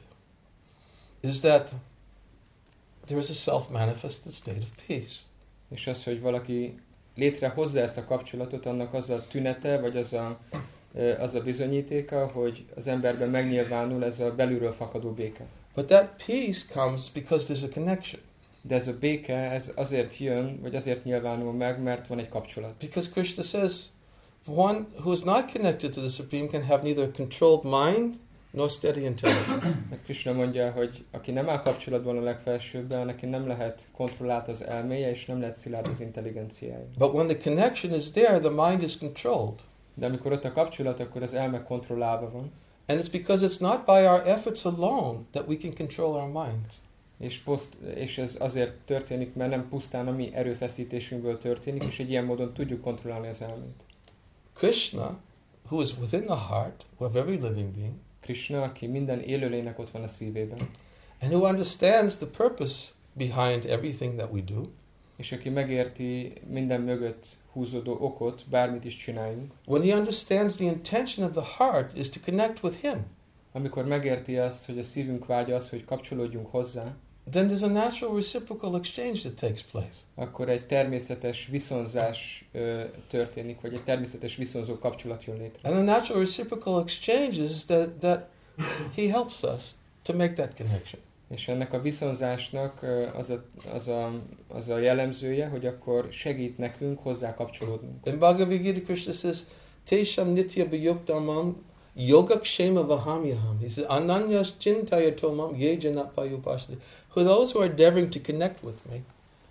is that there is a self-manifested state of peace. És az, hogy valaki létrehozza ezt a kapcsolatot, annak az a tünete, vagy az a, az a bizonyítéka, hogy az emberben megnyilvánul ez a belülről fakadó béke. But that peace comes because there's a connection. De ez a béke ez azért jön, vagy azért nyilvánul meg, mert van egy kapcsolat. Because Krishna says, one who is not connected to the Supreme can have neither a controlled mind nor steady intelligence. Mert Krishna mondja, hogy aki nem áll kapcsolatban a legfelsőbben, neki nem lehet kontrollált az elméje, és nem lehet szilárd az intelligenciája. But when the connection is there, the mind is controlled. De amikor ott a kapcsolat, akkor az elme kontrollálva van. And it's because it's not by our efforts alone that we can control our minds. És, poszt, és ez azért történik, mert nem pusztán a mi erőfeszítésünkből történik, és egy ilyen módon tudjuk kontrollálni az elmét. Krishna, who is within the heart of every living being, Krishna, aki minden élőlénynek ott van a szívében, and who understands the purpose behind everything that we do, és aki megérti minden mögött húzódó okot, bármit is csináljunk, when he understands the intention of the heart is to connect with him, amikor megérti azt, hogy a szívünk vágya az, hogy kapcsolódjunk hozzá, then there's a natural reciprocal exchange that takes place. akkor egy természetes viszonzás ö, történik, vagy egy természetes viszonzó kapcsolat jön létre. And the natural reciprocal exchange is that, that he helps us to make that connection. És ennek a viszonzásnak ö, az, a, az, a, az a jellemzője, hogy akkor segít nekünk hozzá kapcsolódnunk. In Bhagavad Gita, Krishna says, Tesham nitya vayuktamam yogakshema vahamyaham. He says, Ananyas chintaya tomam yejanapayupashati. For those who are endeavoring to connect with me,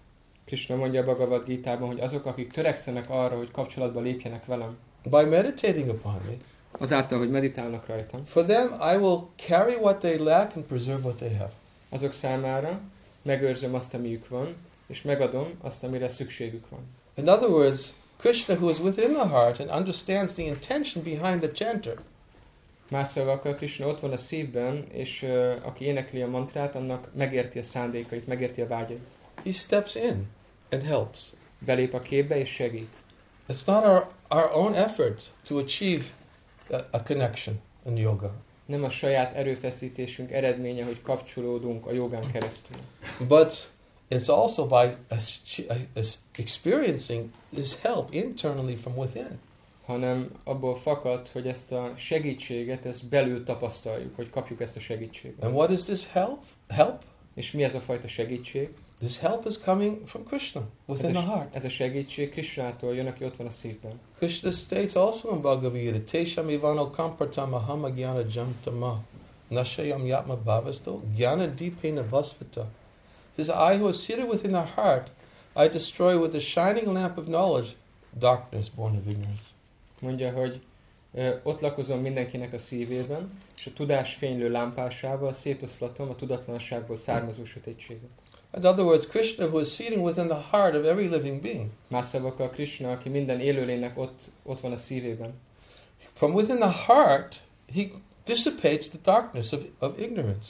Krishna mondja a Bhagavad Gítában, hogy azok, akik törekszenek arra, hogy kapcsolatba lépjenek velem, by meditating upon me, azáltal, hogy meditálnak rajtam, for them I will carry what they lack and preserve what they have. azok számára megőrzöm azt, amiük van, és megadom azt, amire szükségük van. In other words, Krishna, who is within the heart and understands the intention behind the chanter, Más szavakkal Krishna ott van a szívben, és uh, aki énekli a mantrát, annak megérti a szándékait, megérti a vágyait. he steps in and helps. Belép a képbe és segít. It's not our, our own effort to achieve a, a connection in yoga, Nem a saját erőfeszítésünk eredménye, hogy kapcsolódunk a jogán keresztül, but it's also by us, us experiencing this help internally from within. hanem abból fakad, hogy ezt a segítséget, ezt belül tapasztaljuk, hogy kapjuk ezt a segítséget. And what is this help? Help? És mi ez a fajta segítség? This help is coming from Krishna, within Ez the a, heart. ez a segítség Krishnától jön, aki ott van a szívben. Krishna states also in Bhagavad Gita, Tesham ivano kampartam ahama gyana jamtama nashayam yatma bhavasto gyana dipena vasvita. Says, I who is seated within the heart, I destroy with the shining lamp of knowledge darkness born of ignorance. Mondja, hogy ö, ott lakozom mindenkinek a szívében, és a tudás fénylő lámpásával szétoszlatom a tudatlanságból származó sötétséget. In other words, Krishna, who is seated within the heart of every living being, Más szavakkal Krishna, aki minden élőlénynek ott, ott van a szívében. from within the heart, he dissipates the darkness of, of ignorance.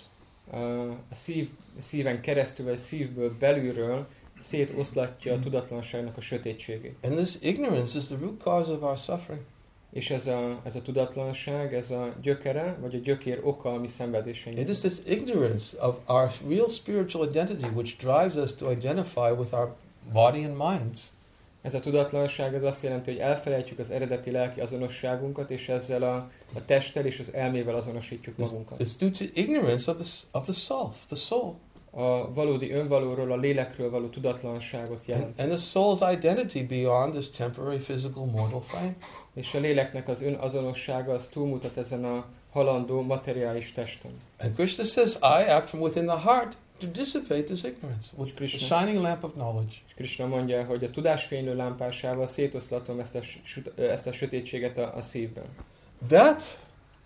A szív, szíven keresztül, vagy szívből belülről szétoszlatja a tudatlanságnak a sötétségét. And this ignorance is the root cause of our suffering. És ez a, ez a tudatlanság, ez a gyökere, vagy a gyökér oka a mi szenvedéseinknek. It is this ignorance of our real spiritual identity which drives us to identify with our body and minds. Ez a tudatlanság az azt jelenti, hogy elfelejtjük az eredeti lelki azonosságunkat, és ezzel a, a testtel és az elmével azonosítjuk magunkat. It's due to ignorance of the, of the self, the soul. A valódi önvalóról, a lélekről való tudatlanságot jelent. And, and the soul's identity beyond this temporary physical mortal frame. És a léleknek az önazonossága az túlmutat ezen a halandó materiális testen. And Krishna says, I act from within the heart to dissipate this ignorance with the Krishna. shining lamp of knowledge. És Krishna mondja, hogy a tudásfénylő lámpásával szétoszlatom ezt a, ezt a sötétséget a, a szívben. That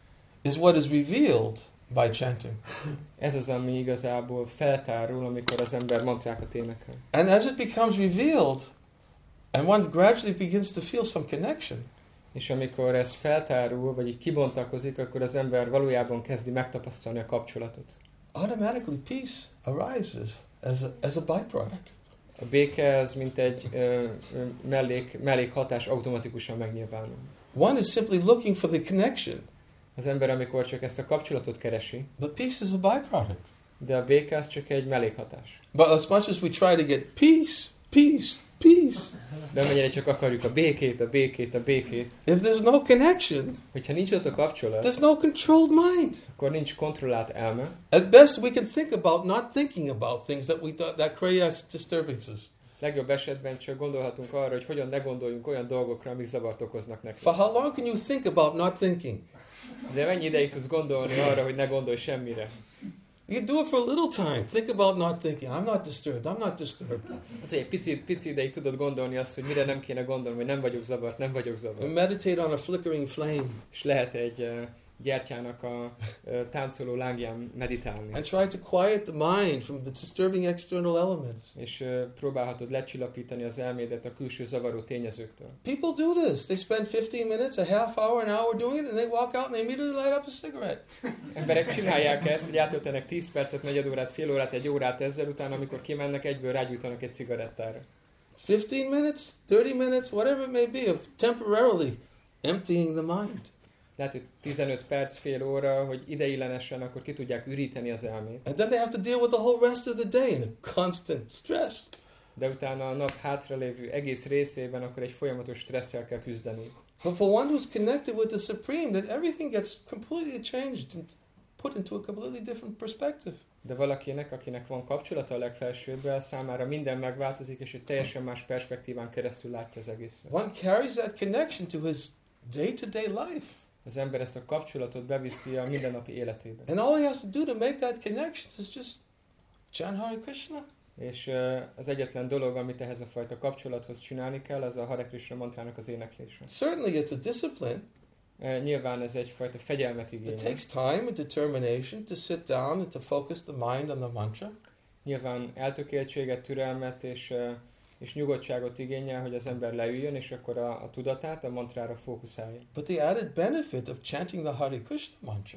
is what is revealed by chanting. Ez az, ami igazából feltárul, amikor az ember mantrákat énekel. And as it becomes revealed, and one gradually begins to feel some connection, És amikor ez feltárul, vagy így kibontakozik, akkor az ember valójában kezdi megtapasztalni a kapcsolatot. automatically peace arises as a, as a byproduct. A béke az mint egy ö, ö, mellék, mellékhatás automatikusan megnyilvánul. One is simply looking for the connection, Az ember, amikor csak ezt a kapcsolatot keresi, but peace is a byproduct. de a béke az csak egy mellékhatás. But as much as we try to get peace, peace, peace, De amennyire csak akarjuk a békét, a békét, a békét, if there's no connection, hogyha nincs ott a kapcsolat, there's no controlled mind. akkor nincs kontrollált elme. At best, we can think about not thinking about things that we th- that create us disturbances. Legjobb esetben csak gondolhatunk arra, hogy hogyan ne gondoljunk olyan dolgokra, amik zavart okoznak neki. For how long can you think about not thinking? De mennyi ideig tudsz gondolni arra, hogy ne gondolj semmire? You do it for a little time. Think about not thinking. I'm not disturbed. I'm not disturbed. Hát, hogy egy pici, pici ideig tudod gondolni azt, hogy mire nem kéne gondolni, hogy nem vagyok zavart, nem vagyok zavart. And meditate on a flickering flame. És lehet egy uh, gyertyának a uh, táncoló lángján meditálni. And try to quiet the mind from the disturbing external elements. És uh, próbálhatod lecsillapítani az elmédet a külső zavaró tényezőktől. People do this. They spend fifteen minutes, a half hour, an hour doing it, and they walk out and they immediately light up a cigarette. Emberek csinálják ezt, hogy átöltenek tíz percet, negyed órát, fél órát, egy órát ezzel, utána amikor kimennek, egyből rágyújtanak egy cigarettára. fifteen minutes, thirty minutes, whatever it may be, of temporarily emptying the mind. Lehet, hogy tizenöt perc, fél óra, hogy ideiglenesen akkor ki tudják üríteni az elmét. And then they have to deal with the whole rest of the day in a constant stress. De utána a nap hátralévő egész részében akkor egy folyamatos stresszel kell küzdeni. But for one who's connected with the Supreme, then everything gets completely changed and put into a completely different perspective. De valakinek, akinek van kapcsolata a legfelsőbbel, számára minden megváltozik, és egy teljesen más perspektíván keresztül látja az egészet. One carries that connection to his day-to-day life. Az ember ezt a kapcsolatot beviszi a mindennapi életébe. And all he has to do to make that connection is just chant Hare Krishna. És uh, az egyetlen dolog, amit ehhez a fajta kapcsolathoz csinálni kell, az a Hare Krishna mantrának az éneklése. Certainly it's a discipline. Uh, nyilván ez egyfajta fegyelmet igényel. It takes time and determination to sit down and to focus the mind on the mantra. Nyilván eltökéltséget, türelmet és, uh, és nyugodtságot igényel, hogy az ember leüljön, és akkor a, a tudatát a mantrára fókuszálja. But the added benefit of chanting the Hare Krishna mantra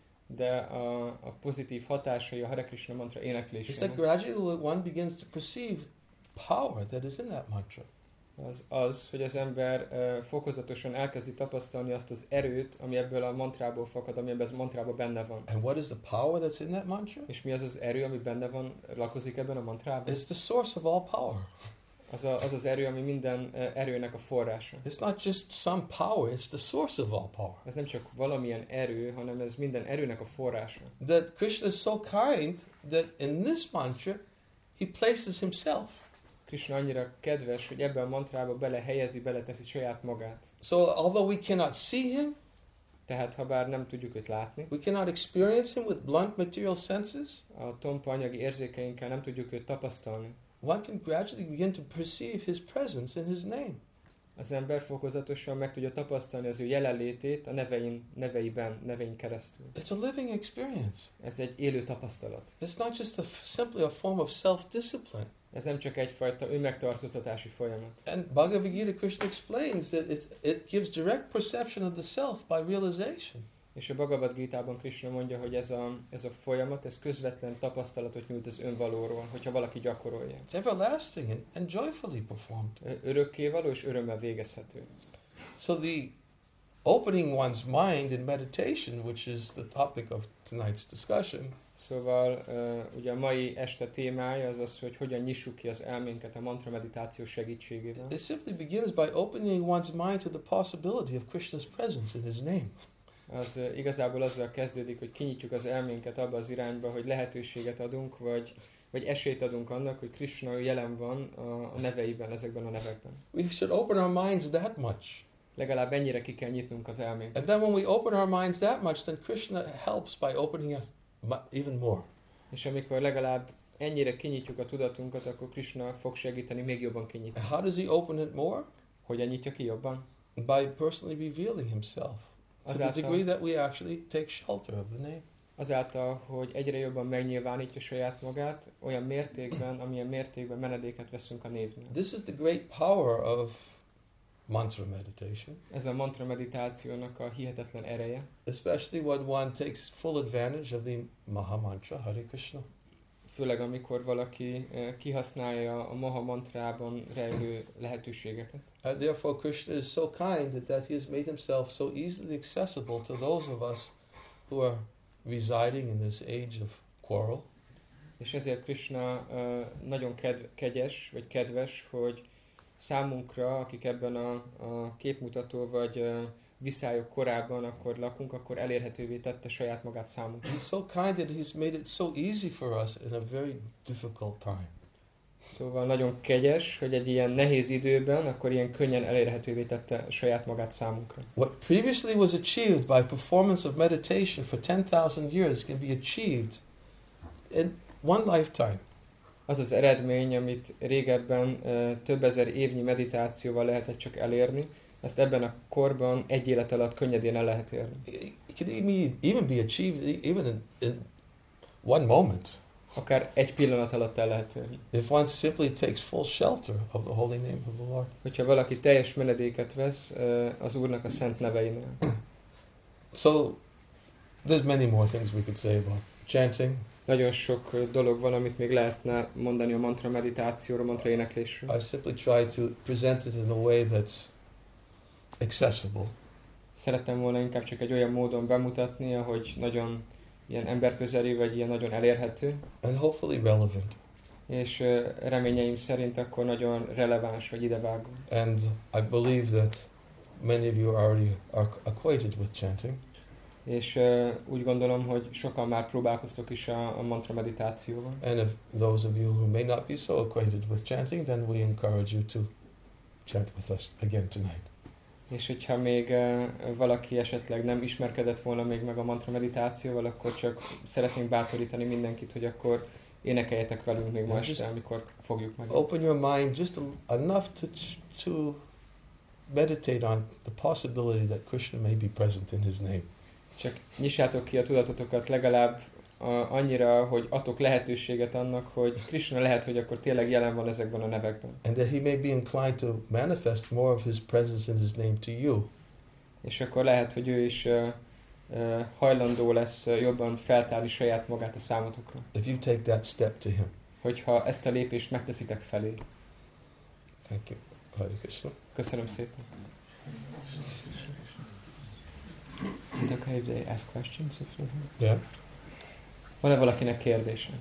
De a, a pozitív hatásai a Hare Krishna mantra is that éneklésének gradually one begins to perceive power that is in that mantra. az az, hogy az ember uh, fokozatosan elkezdi tapasztalni azt az erőt, ami ebből a mantrából fakad, ami ebben a mantrában benne van. And what is the power that's in that mantra? És mi az az erő, ami benne van, lakozik ebben a mantrában? It's the source of all power. Az, a, az az erő, ami minden uh, erőnek a forrása. It's not just some power, it's the source of all power. Ez nem csak valamilyen erő, hanem ez minden erőnek a forrása. That Krishna is so kind that in this mantra he places himself. Krishna annyira kedves, hogy ebben a mantrába belehelyezi, beleteszi saját magát. So although we cannot see him, Tehát, ha bár nem tudjuk őt látni, we cannot experience him with blunt material senses, a tompa anyagi érzékeinkkel nem tudjuk őt tapasztalni. one can gradually begin to perceive his presence in his name. Az ember fokozatosan meg tudja tapasztalni az ő jelenlétét a nevein, neveiben, nevein keresztül. It's a living experience. Ez egy élő tapasztalat. It's not just a, simply a form of self-discipline. Ez nem csak egyfajta önmegtartóztatási folyamat. And Bhagavad Gita Krishna explains that it, it gives direct perception of the self by realization. És a Bhagavad Gitában Krishna mondja, hogy ez a, ez a folyamat, ez közvetlen tapasztalatot nyújt az önvalóról, hogyha valaki gyakorolja. It's everlasting and, and joyfully performed. Örökkévaló és örömmel végezhető. So the opening one's mind in meditation, which is the topic of tonight's discussion, Szóval uh, ugye a mai este témája az az, hogy hogyan nyissuk ki az elménket a mantra meditáció segítségével. it simply begins by opening one's mind to the possibility of Krishna's presence in his name. Az uh, igazából azzal kezdődik, hogy kinyitjuk az elménket abba az irányba, hogy lehetőséget adunk, vagy, vagy esélyt adunk annak, hogy Krishna jelen van a, a neveiben, ezekben a nevekben. We should open our minds that much. Legalább ennyire ki kell nyitnunk az elménket. And then when we open our minds that much, then Krishna helps by opening us even more. És amikor legalább ennyire kinyitjuk a tudatunkat, akkor Krishna fog segíteni még jobban kinyitni. And how does he open it more? Hogyan nyitja ki jobban? By personally revealing himself to the degree that we actually take shelter of the name. Azáltal, hogy egyre jobban megnyilvánítja saját magát, olyan mértékben, amilyen mértékben menedéket veszünk a névnél. This is the great power of mantra meditation. Ez a mantra meditációnak a hihetetlen ereje. Especially when one takes full advantage of the Maha Mantra, Hare Krishna. Főleg amikor valaki kihasználja a Maha mantrában rejlő lehetőségeket. And therefore Krishna is so kind that he has made himself so easily accessible to those of us who are residing in this age of quarrel. És ezért Krishna nagyon kedv- kegyes, vagy kedves, hogy számunkra, akik ebben a, a képmutató vagy viszályok korában akkor lakunk, akkor elérhetővé tette saját magát számunkra. He's so kind that he's made it so easy for us in a very difficult time. Szóval nagyon kegyes, hogy egy ilyen nehéz időben akkor ilyen könnyen elérhetővé tette saját magát számunkra. What previously was achieved by performance of meditation for ten thousand years can be achieved in one lifetime. Az az eredmény, amit régebben uh, több ezer évnyi meditációval lehetett csak elérni, ezt ebben a korban egy élet alatt könnyedén el lehet érni. It can even be achieved even in, in one moment. Akár egy pillanat alatt el lehet érni. If one simply takes full shelter of the holy name of the Lord. Hogyha valaki teljes menedéket vesz uh, az Úrnak a szent neveinél. So there's many more things we could say about chanting. Nagyon sok dolog van, amit még lehetne mondani a mantra meditációról, mantra éneklésről. I simply try to present it in a way that's accessible. Szerettem volna inkább csak egy olyan módon bemutatni, ahogy nagyon ilyen emberközeli, vagy ilyen nagyon elérhető. And hopefully relevant. És uh, reményeim szerint akkor nagyon releváns, vagy idevágó. And I believe that many of you already are acquainted with chanting. És uh, úgy gondolom, hogy sokan már próbálkoztok is a, a mantra meditációval. And if those of you who may not be so acquainted with chanting, then we encourage you to chant with us again tonight. És hogyha még uh, valaki esetleg nem ismerkedett volna még meg a mantra meditációval, akkor csak szeretnénk bátorítani mindenkit, hogy akkor énekeljetek velünk még ma And este, amikor fogjuk meg. Open your mind just a, enough to, to meditate on the possibility that Krishna may be present in his name. Csak nyissátok ki a tudatotokat legalább a, annyira, hogy adtok lehetőséget annak, hogy Krishna lehet, hogy akkor tényleg jelen van ezekben a nevekben. And that he may be inclined to manifest more of his presence in his name to you. És akkor lehet, hogy ő is uh, uh, hajlandó lesz uh, jobban feltárni saját magát a számotokra. If you take that step to him. Hogyha ezt a lépést megteszitek felé. Thank you. Hare Krishna. Köszönöm szépen. Is it okay if they ask questions? If they have? Yeah. Van-e valakinek kérdése?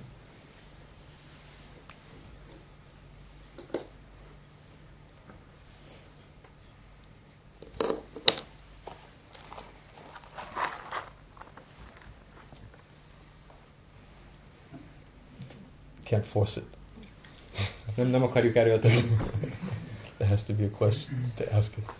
Can't force it. Nem, nem akarjuk erőltetni. There has to be a question to ask it.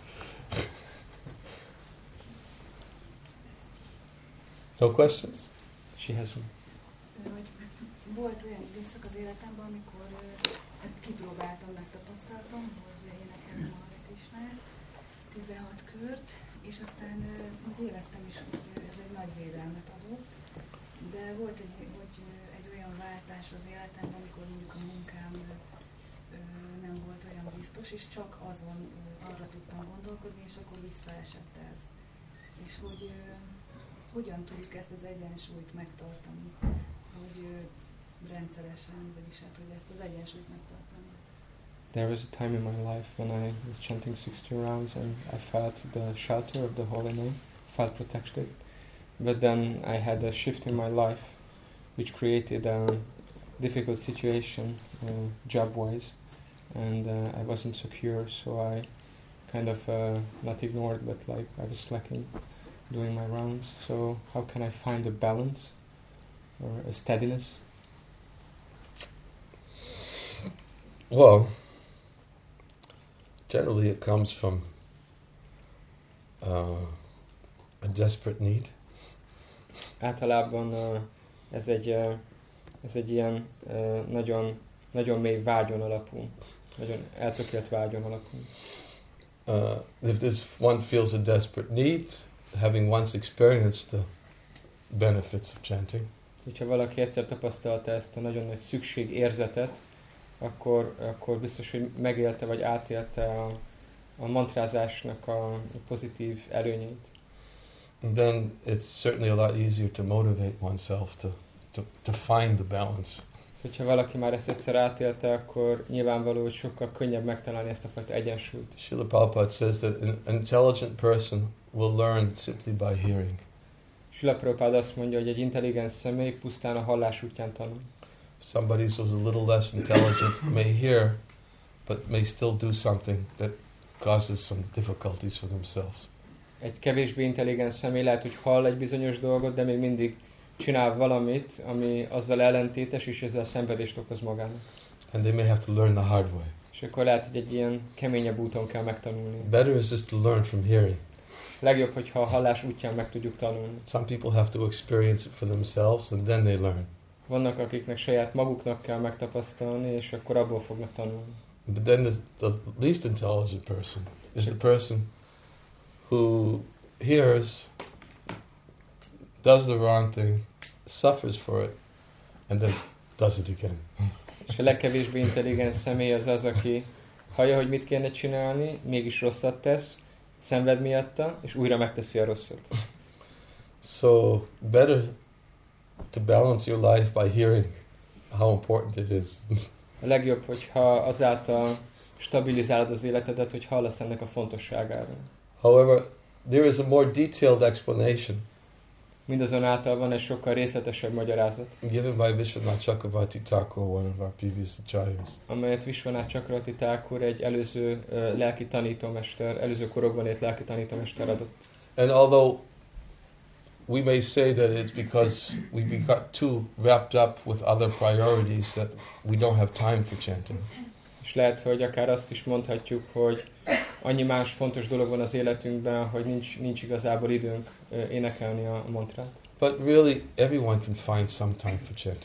No questions? She has one. Volt olyan időszak az életemben, amikor ezt kipróbáltam, megtapasztaltam, hogy énekeltem a Hare Krishnát, tizenhat kört, és aztán úgy éreztem is, hogy ez egy nagy védelmet adott, de volt egy, hogy egy olyan váltás az életemben, amikor mondjuk a munkám nem volt olyan biztos, és csak azon arra tudtam gondolkodni, és akkor visszaesett ez. És hogy hogyan tudjuk ezt az egyensúlyt megtartani, hogy rendszeresen, vagyis hát, hogy ezt az egyensúlyt megtartani. There was a time in my life when I was chanting sixty rounds and I felt the shelter of the holy name, felt protected. But then I had a shift in my life which created a difficult situation uh, job-wise, and uh, I wasn't secure, so I kind of uh, not ignored, but like I was slacking doing my rounds. So how can I find a balance or a steadiness? Well, generally it comes from uh, a desperate need. Általában uh, ez egy uh, ez egy ilyen uh, nagyon nagyon mély vágyon alapú, nagyon eltökélt vágyon alapú. Uh, if this one feels a desperate need, having once experienced the benefits of chanting, hogyha valaki egyszer tapasztalta ezt a nagyon nagy szükségérzetet, akkor, akkor biztos, hogy megélte vagy átélte a, a mantrázásnak a pozitív előnyeit. and then it's certainly a lot easier to motivate oneself to, to, to find the balance. Szóval, ha valaki már ezt egyszer átélte, akkor nyilvánvaló, hogy sokkal könnyebb megtalálni ezt a fajta egyensúlyt. Srila Prabhupada says that an intelligent person will learn simply by hearing. Srila Prabhupada azt mondja, hogy egy intelligens személy pusztán a hallás útján tanul. Somebody who's a little less intelligent may hear, but may still do something that causes some difficulties for themselves. Egy kevésbé intelligens személy lehet, hogy hall egy bizonyos dolgot, de még mindig csinál valamit, ami azzal ellentétes, és ezzel szenvedést okoz magának. And they may have to learn the hard way. És akkor lehet, hogy egy ilyen keményebb úton kell megtanulni. Better is just to learn from hearing. Legjobb, hogyha a hallás útján meg tudjuk tanulni. Some people have to experience it for themselves and then they learn. Vannak, akiknek saját maguknak kell megtapasztalni, és akkor abból fognak tanulni. But then the, the least intelligent person is the person who hears, does the wrong thing, suffers for it, and then does it again. És a legkevésbé intelligens személy az az, aki hallja, hogy mit kéne csinálni, mégis rosszat tesz, szenved miatta, és újra megteszi a rosszat. So better to balance your life by hearing how important it is. A legjobb, hogyha azáltal stabilizálod az életedet, hogy hallasz ennek a fontosságáról. However, there is a more detailed explanation Mindazonáltal van egy sokkal részletesebb magyarázat, given by Vishwanath Chakravarti Thakur, one of our previous acharyas. amelyet Vishwanath Chakravarti Thakur, egy előző uh, lelki tanítómester, előző korokban élt lelki tanítómester adott. And although we may say that it's because we got too wrapped up with other priorities that we don't have time for chanting. És lehet, hogy akár azt is mondhatjuk, hogy annyi más fontos dolog van az életünkben, hogy nincs, nincs igazából időnk uh, énekelni a mantrát. But really, everyone can find some time for chanting.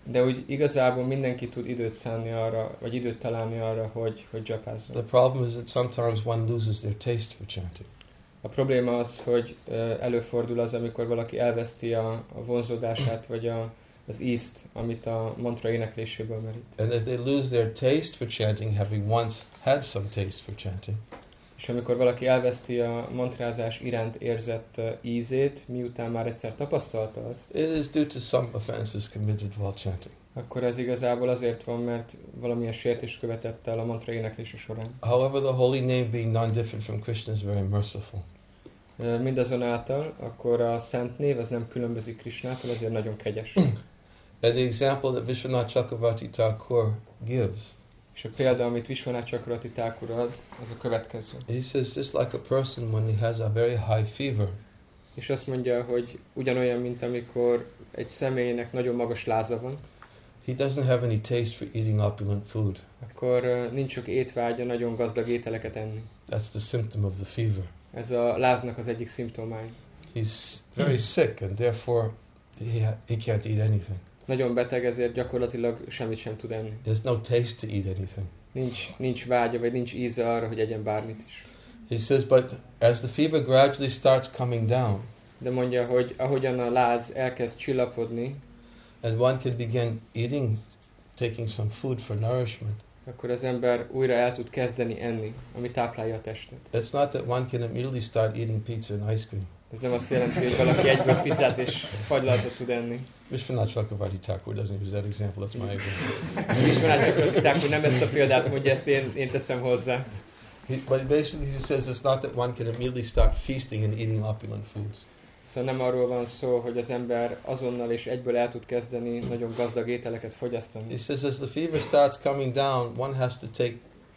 De úgy igazából mindenki tud időt szánni arra, vagy időt találni arra, hogy, hogy japázzon. The problem is that sometimes one loses their taste for chanting. A probléma az, hogy uh, előfordul az, amikor valaki elveszti a, a vonzódását, vagy a, az ízt, amit a mantra énekléséből merít. And if they lose their taste for chanting, having once had some taste for chanting, És amikor valaki elveszti a mantrázás iránt érzett uh, ízét, miután már egyszer tapasztalta azt, it is due to some offenses committed while chanting. akkor ez igazából azért van, mert valamilyen sértést követett el a mantra éneklése során. However, the holy name being non-different from Krishna is very merciful. Uh, mindazonáltal, akkor a szent név az nem különbözik Krishnától, ezért nagyon kegyes. And the example that Vishwanath Chakravarti Thakur gives, És a példa, amit Vishwanath Chakravarti Thakur ad, az a következő. he says, just like a person when he has a very high fever, És azt mondja, hogy ugyanolyan, mint amikor egy személynek nagyon magas láza van, he doesn't have any taste for eating opulent food. akkor uh, nincs sok étvágya nagyon gazdag ételeket enni. That's the symptom of the fever. Ez a láznak az egyik szimptomája. He's very sick and therefore he, ha- he can't eat anything. Nagyon beteg, ezért gyakorlatilag semmit sem tud enni. There's no taste to eat anything. Nincs, nincs vágya, vagy nincs íze arra, hogy egyen bármit is. He says, but as the fever gradually starts coming down, De mondja, hogy ahogyan a láz elkezd csillapodni, and one can begin eating, taking some food for nourishment, akkor az ember újra el tud kezdeni enni, ami táplálja a testet. it's not that one can immediately start eating pizza and ice cream. Ez nem azt jelenti, hogy valaki egyből pizzát és fagylaltot tud enni. Vishwanath Chakravarti Thakur doesn't use that example, that's my example. Vishwanath Chakravarti Thakur nem ezt a példát mondja, ezt én, én teszem hozzá. He, but basically he says it's not that one can immediately start feasting and eating opulent foods. Szóval nem arról van szó, hogy az ember azonnal és egyből el tud kezdeni nagyon gazdag ételeket fogyasztani. He says as the fever starts coming down, one has to take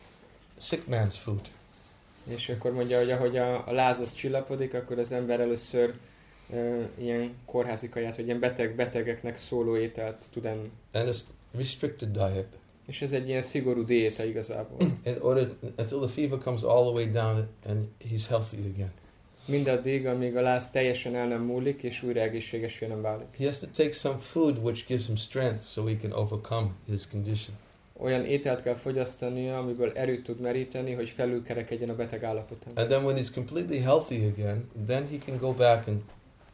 sick man's food. És akkor mondja, hogy ahogy a, a láz az csillapodik, akkor az ember először uh, ilyen kórházi kaját, vagy ilyen beteg betegeknek szóló ételt tud enni. And it's restricted diet. És ez egy ilyen szigorú diéta igazából. In order until the fever comes all the way down and he's healthy again. Mindaddig, amíg a láz teljesen el nem múlik, és újra egészségesé nem válik. He has to take some food which gives him strength so he can overcome his condition. Olyan ételt kell fogyasztania, amiből erőt tud meríteni, hogy felülkerekedjen a beteg állapotán. And then when he's completely healthy again, then he can go back and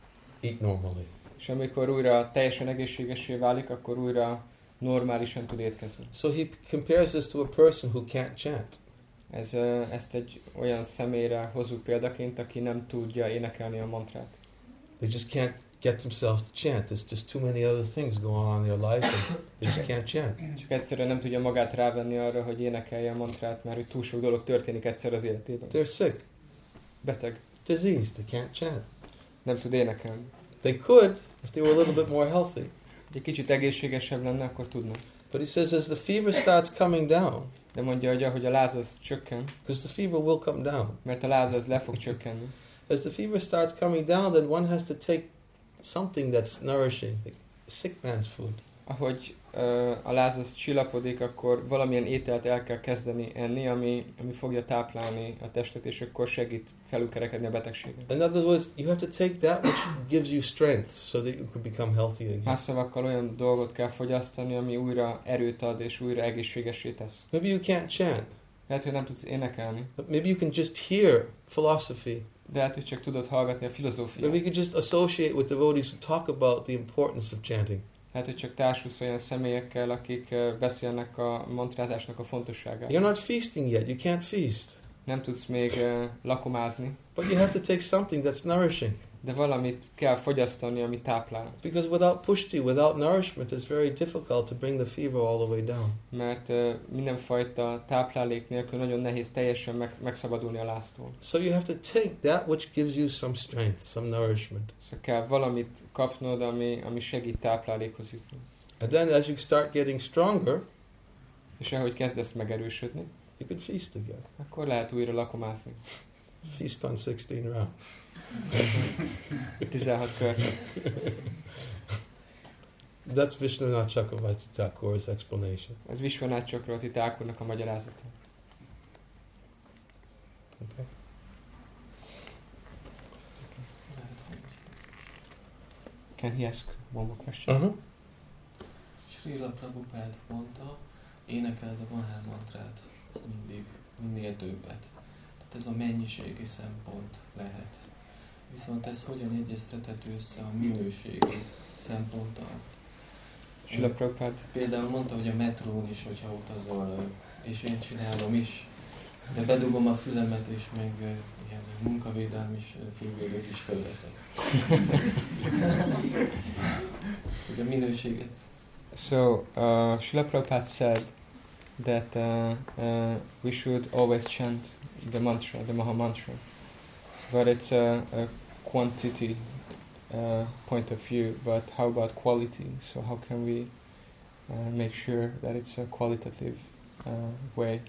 eat normally. És amikor újra teljesen egészségesé válik, akkor újra normálisan tud étkezni. So he compares this to a person who can't chant. Ez, ö, ezt egy olyan személyre hozzuk példaként, aki nem tudja énekelni a mantrát. They just can't get themselves to chant. There's just too many other things going on in their life and they just can't chant. Csak egyszerűen nem tudja magát rávenni arra, hogy énekelje a mantrát, mert hogy túl sok dolog történik egyszer az életében. They're sick, Beteg. diseased, they can't chant. Nem tud énekelni. They could if they were a little bit more healthy. Egy kicsit egészségesebb lenne, akkor tudna. But he says as the fever starts coming down, De mondja, hogy ahogy a láz az csökken, because the fever will come down. mert a láz az le fog csökkenni. As the fever starts coming down, then one has to take something that's nourishing, like sick man's food. Ahogy uh, a láz az csillapodik, akkor valamilyen ételt el kell kezdeni enni, ami, ami fogja táplálni a testet, és akkor segít felülkerekedni a betegségen. In other words, you have to take that which gives you strength so that you can become healthy again. Más szavakkal olyan dolgot kell fogyasztani, ami újra erőt ad, és újra egészségessé tesz. Maybe you can't chant, Lehet, hogy nem tudsz énekelni, but maybe you can just hear philosophy. de lehet, hogy csak tudod hallgatni a Maybe filozófiát. you can just associate with devotees who talk about the importance of chanting. Lehet, hogy csak társulsz olyan személyekkel, akik uh, beszélnek a mantrázásnak a fontosságáról. You're not feasting yet, you can't feast. Nem tudsz még uh, lakomázni, But you have to take something that's nourishing. de valamit kell fogyasztani, ami táplál. Because without pushti, without nourishment, it's very difficult to bring the fever all the way down. Mert uh, mindenfajta táplálék nélkül nagyon nehéz teljesen meg, megszabadulni a láztól. So you have to take that which gives you some strength, some nourishment. Szóval kell valamit kapnod, ami, ami segít táplálékhoz jutni. And then as you start getting stronger, És ahogy kezdesz megerősödni, you can feast again. akkor lehet újra lakomázni. Feast on sixteen rounds. tizenhat kört. That's Vishwanath Chakravarti Thakur's explanation. Ez Vishwanath Chakravarti Thakurnak a magyarázata. Okay. Can he ask one more question? Uh-huh. Srila Prabhupád mondta, énekeld a Maha mantrát mindig, minél többet. Tehát ez a mennyiségi szempont lehet. Viszont ez hogyan egyeztethető össze a minőségi szemponttal? Srila Prabhupád Például mondta, hogy a metrón is, hogyha utazol, és én csinálom is, de bedugom a fülemet, és meg ilyen munkavédelmi függőket is fölveszek. Ugye a minőséget. So, uh, Srila Prabhupada said that uh, uh, we should always chant the mantra, the Maha Mantra, but it's a, a quantity uh, point of view, but how about quality? So how can we uh, make sure that it's a qualitative uh, way?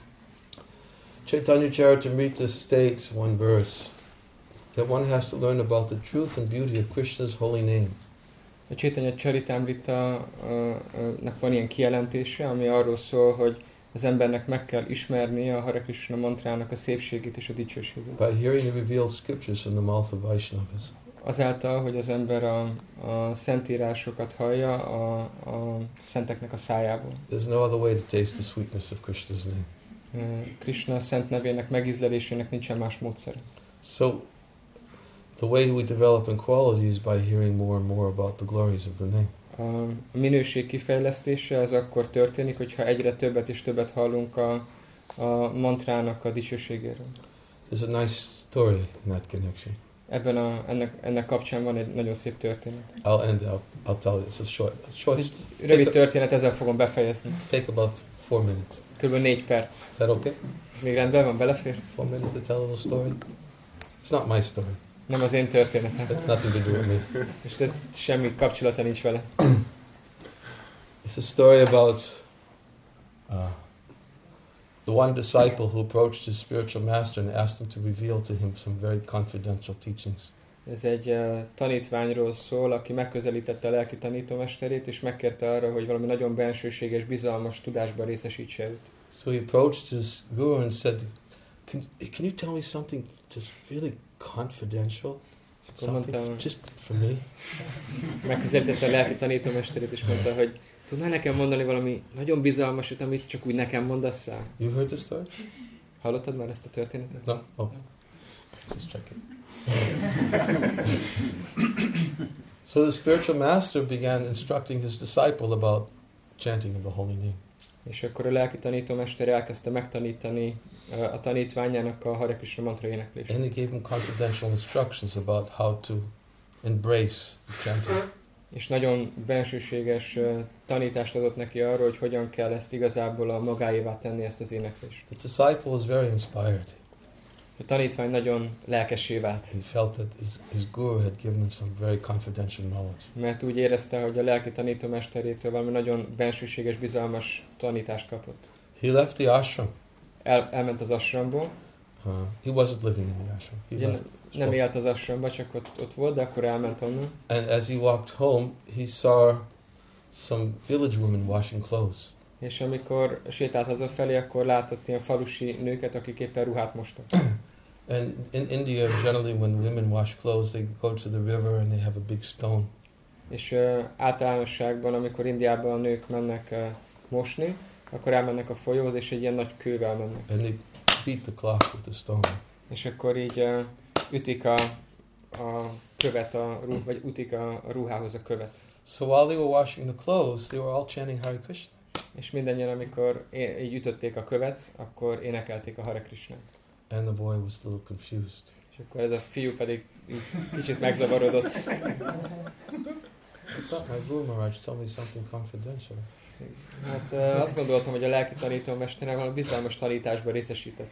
Chaitanya Charitamrita states one verse that one has to learn about the truth and beauty of Krishna's holy name. A Chaitanya Charitamrita-nak van ilyen kijelentése, ami arról szól, hogy az embernek meg kell ismernie a Hare Krishna mantrának a szépségét és a dicsőségét. By hearing the revealed scriptures from the mouth of Vaishnavas. Azáltal, hogy az ember a, a szentírásokat hallja a, a szenteknek a szájából. There's no other way to taste the sweetness of Krishna's name. Krishna szent nevének megízlelésének nincsen más módszere. So, the way we develop in quality is by hearing more and more about the glories of the name. A minőség kifejlesztése az akkor történik, hogyha egyre többet és többet hallunk a, a mantrának a dicsőségéről. There's a nice story in that connection. Ebben a, ennek, ennek kapcsán van egy nagyon szép történet. I'll end, I'll, I'll tell you, it's a short, a short, Ez egy rövid történet, ezzel fogom befejezni. take about four minutes. Körülbelül négy perc. Is that okay? Ez még rendben van, belefér? Four minutes to tell a little story? It's not my story. Nem az én történetem. It has nothing to do with me. És ez semmi kapcsolata nincs vele. It's a story about uh, the one disciple who approached his spiritual master and asked him to reveal to him some very confidential teachings. Ez egy uh, tanítványról szól, aki megközelítette a lelki tanítómesterét, és megkérte arra, hogy valami nagyon bensőséges, bizalmas tudásban részesítse őt. So he approached his guru and said, can, can you tell me something just really confidential? Something mondta, f- just for me? Megközelítette a lelki tanítómesterét, és mondta, hogy tudnál nekem mondani valami nagyon bizalmasat, amit csak úgy nekem mondasz el? You heard the story? Hallottad már ezt a történetet? No? Oh. Just checking. So the spiritual master began instructing his disciple about chanting of the holy name. És akkor a lelki tanítómester elkezdte megtanítani a tanítványának a Hare Krishna mantra éneklést. And he gave him confidential instructions about how to embrace the chanting. És nagyon bensőséges tanítást adott neki arról, hogy hogyan kell ezt igazából a magáévá tenni, ezt az éneklést. The disciple was very inspired. A tanítvány nagyon lelkessé vált. He felt that his, his guru had given him some very confidential knowledge. Mert úgy érezte, hogy a lelki tanítómesterétől valami nagyon bensőséges, bizalmas tanítást kapott. He left the ashram. El, elment az ashramból. Uh, he wasn't living in the ashram. He Ugye, left. nem élt az ashramba, csak ott, ott volt, de akkor elment onnan. And as he walked home, he saw some village women washing clothes. És amikor sétált hazafelé, akkor látott ilyen falusi nőket, akik éppen ruhát mostak. And in India, generally when women wash clothes, they go to the river and they have a big stone. És uh, általánosságban, amikor Indiában a nők mennek uh, mosni, akkor elmennek a folyóhoz, és egy ilyen nagy kővel mennek. And they beat the cloth with the stone. És akkor így uh, ütik a, a követ, a, vagy ütik a, a ruhához a követ. So while they were washing the clothes, they were all chanting Hare Krishna. És mindannyian, amikor é- így ütötték a követ, akkor énekelték a Hare Krishnát. And the boy was a little confused. És akkor ez a fiú pedig így kicsit megzavarodott. I thought my Guru Maharaj told me something confidential. Hát uh, azt gondoltam, hogy a lelki tanítómesternek valami bizalmas tanításban részesített.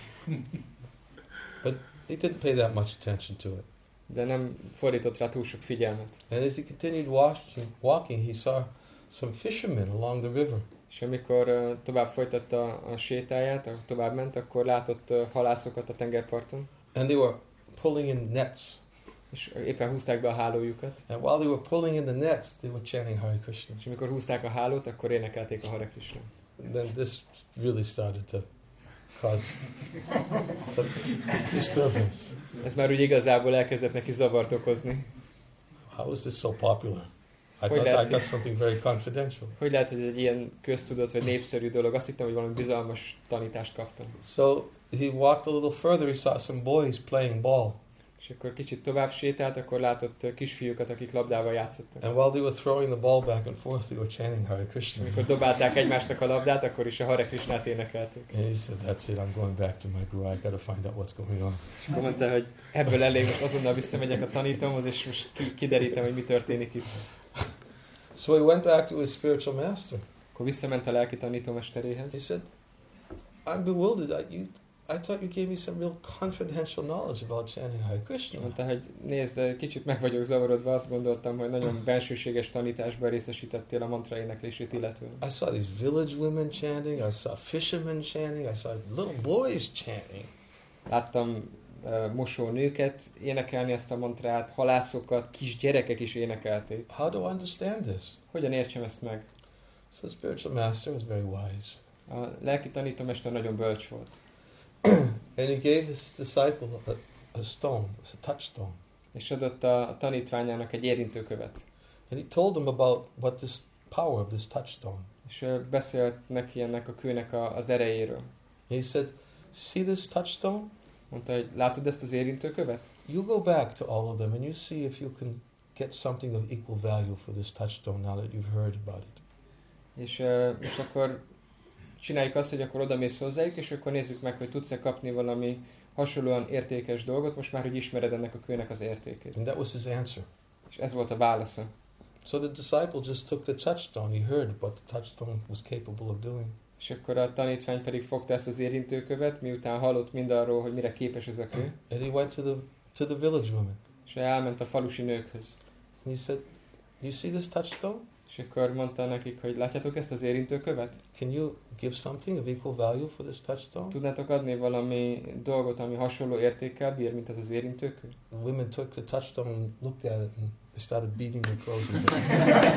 But he didn't pay that much attention to it. De nem fordított rá túl sok figyelmet. And as he continued washing, walking, he saw some fishermen along the river. És amikor uh, tovább folytatta a sétáját, tovább ment, akkor látott uh, halászokat a tengerparton. And they were pulling in nets. És éppen húzták be a hálójukat. And while they were pulling in the nets, they were chanting Hare Krishna. És amikor húzták a hálót, akkor énekelték a Hare Krishna. And then this really started to cause some disturbance. Ez már úgy igazából elkezdett neki zavart okozni. How is this so popular? I Hogy thought lehet, I got something very confidential. Hogy lehet, hogy ez egy ilyen köztudott vagy népszerű dolog? Azt hittem, hogy valami bizalmas tanítást kaptam. So he walked a little further, he saw some boys playing ball. És akkor kicsit tovább sétált, akkor látott ö, kisfiúkat, akik labdával játszottak. And while they were throwing the ball back and forth, they were chanting Hare Krishna. Amikor dobálták egymásnak a labdát, akkor is a Hare Krishnát énekelték. And he said, that's it, I'm going back to my guru, I gotta find out what's going on. És akkor mondta, hogy ebből elég, most azonnal visszamegyek a tanítómhoz, és most ki- kiderítem, hogy mi történik itt. So he went back to his spiritual master. Akkor visszament a lelki tanítómesteréhez. He said, I'm bewildered. I, you, I thought you gave me some real confidential knowledge about chanting Hare Krishna. Mondta, hogy nézd, kicsit meg vagyok zavarodva, azt gondoltam, hogy nagyon bensőséges tanításban részesítettél a mantra éneklését illetően. I saw these village women chanting, I saw fishermen chanting, I saw little boys chanting. Láttam uh, mosónőket énekelni ezt a mantrát, halászokat, kis gyerekek is énekelték. How do I understand this? Hogyan értsem ezt meg? So the spiritual master was very wise. A lelki tanítómester nagyon bölcs volt. And he gave his disciple a, a stone, it's a touchstone. És adott a, a tanítványának egy érintőkövet. And he told them about what this power of this touchstone. És uh, beszélt neki ennek a kőnek a, az erejéről. And he said, see this touchstone? Mondta, hogy látod ezt az érintőkövet? You go back to all of them and you see if you can get something of equal value for this touchstone now that you've heard about it. És, uh, és akkor csináljuk azt, hogy akkor odamész hozzájuk, és akkor nézzük meg, hogy tudsz-e kapni valami hasonlóan értékes dolgot, most már, hogy ismered ennek a kőnek az értékét. And that was his answer. És ez volt a válasza. So the disciple just took the touchstone. He heard what the touchstone was capable of doing. És akkor a tanítvány pedig fogta ezt az érintőkövet, miután hallott mindarról, hogy mire képes ez a kő, And he went to the to the village women. és elment a falusi nőkhöz. And he said, you see this touchstone? És akkor mondta nekik, hogy látjátok ezt az érintőkövet? Can you give something of equal value for this touchstone? Tudnátok adni valami dolgot, ami hasonló értékkel bír, mint ez az érintőkő? The women took the touchstone and looked at it and they started beating their clothes with it.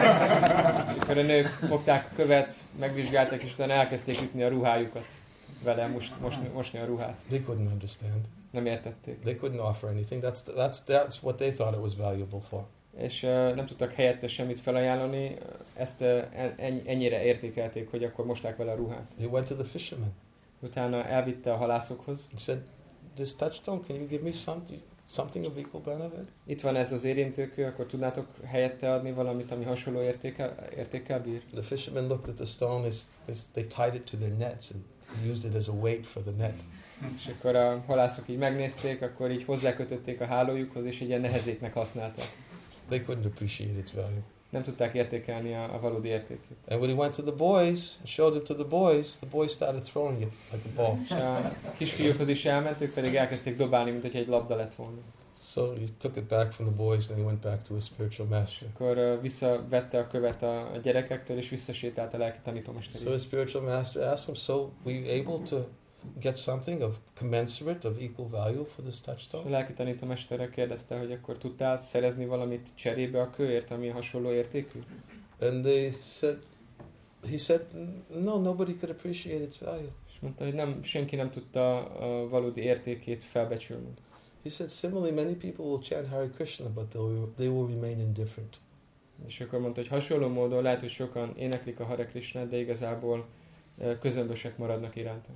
És akkor a nők fogták a követ, megvizsgálták, és utána elkezdték ütni a ruhájukat vele, most, mosni, mosni a ruhát. They couldn't understand. Nem értették. They couldn't offer anything. That's that's that's what they thought it was valuable for. És uh, nem tudtak helyette semmit felajánlani, ezt uh, en, ennyire értékelték, hogy akkor mosták vele a ruhát. They went to the fishermen. Utána elvitte a halászokhoz. He said, this touchstone, can you give me something something of equal benefit? Itt van ez az érintőkő, akkor tudnátok helyette adni valamit, ami hasonló értékel, értékkel bír? The fishermen looked at the stone, they, they, they tied it to their nets and used it as a weight for the net. És akkor a halászok így megnézték, akkor így hozzákötötték a hálójukhoz, és egy ilyen nehezéknek használták. They couldn't appreciate its value. Nem tudták értékelni a, a valódi értékét. And when he went to the boys, showed it to the boys, the boys started throwing it like a ball. És a kisfiúkhoz is elment, ők pedig elkezdték dobálni, mint hogyha egy labda lett volna. So he took it back from the boys and he went back to his spiritual master. Akkor uh, visszavette a követ a, a gyerekektől, és visszasétált a lelki So tanítómesteréhez. his spiritual master asked him, so were you able to get something of commensurate, of equal value for this A touchstone? lelki tanítómestere kérdezte, hogy akkor tudtál szerezni valamit cserébe a kőért, ami hasonló értékű? And they said, he said, no, nobody could appreciate its value. És mondta, hogy nem, senki nem tudta a valódi értékét felbecsülni. He said, similarly, many people will chant Hare Krishna, but they will, they will remain indifferent. És akkor mondta, hogy hasonló módon lehet, hogy sokan éneklik a Hare Krishnát, de igazából uh, közömbösek maradnak iránta.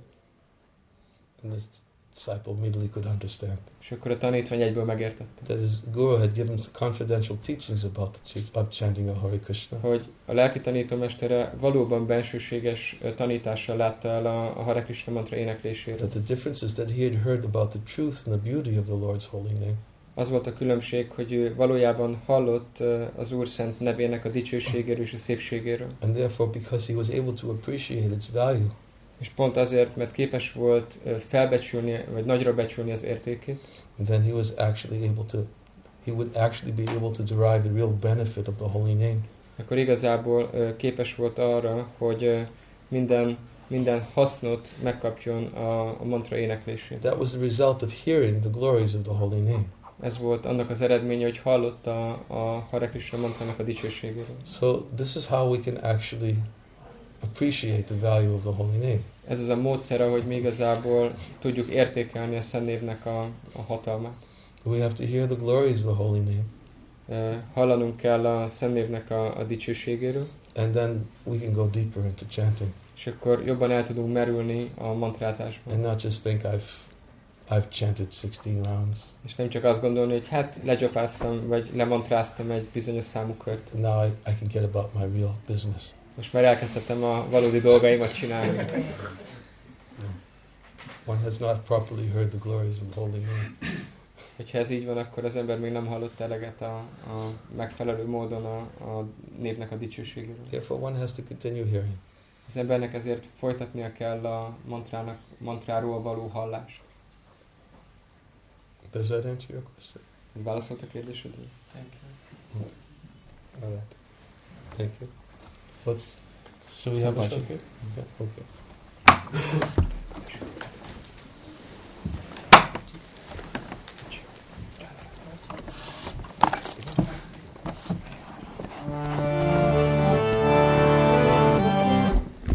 And this disciple immediately could understand És akkor a tanítvány egyből megértette, that his guru had given confidential teachings about the ch- of chanting a Hare Krishna. hogy a lelki tanítómestere valóban bensőséges uh, tanítással látta el a, a Hare Krishna mantra éneklésére. That the difference is that he had heard about the truth and the beauty of the Lord's holy name. Az volt a különbség, hogy ő valójában hallott uh, az Úr szent nevének a dicsőségéről és a szépségéről. And therefore, because he was able to appreciate its value, És pont azért, mert képes volt uh, felbecsülni, vagy nagyra becsülni az értékét, then he was actually able to, he would actually be able to derive the real benefit of the holy name. akkor igazából uh, képes volt arra, hogy uh, minden, minden hasznot megkapjon a, a mantra éneklésén. That was the result of hearing the glories of the holy name. Ez volt annak az eredménye, hogy hallotta a Hare Krishna mantrának a dicsőségéről. So this is how we can actually appreciate the value of the holy name. Ez az a módszer, ahogy mi igazából tudjuk értékelni a Szent Névnek a, a hatalmát. We have to hear the glories of the holy name. hallanunk kell a Szentnévnek a, a dicsőségéről. And then we can go deeper into chanting. És akkor jobban el tudunk merülni a mantrázásban. And not just think I've I've chanted sixteen rounds. És nem csak azt gondolni, hogy hát legyapáztam, vagy lemantráztam egy bizonyos számú kört. Now I, I can get about my real business. Most már elkezdhetem a valódi dolgaimat csinálni. One has not properly heard the glories of the holy name. Hogyha ez így van, akkor az ember még nem hallott eleget a, a megfelelő módon a, a névnek a dicsőségéről. Therefore one has to continue hearing. Az embernek ezért folytatnia kell a mantrának, mantráról való hallást. Does that answer your question? Ez válaszolt a kérdésedre? Thank you. All right. Thank you. Let's... Shall we have a... Okay. Okay.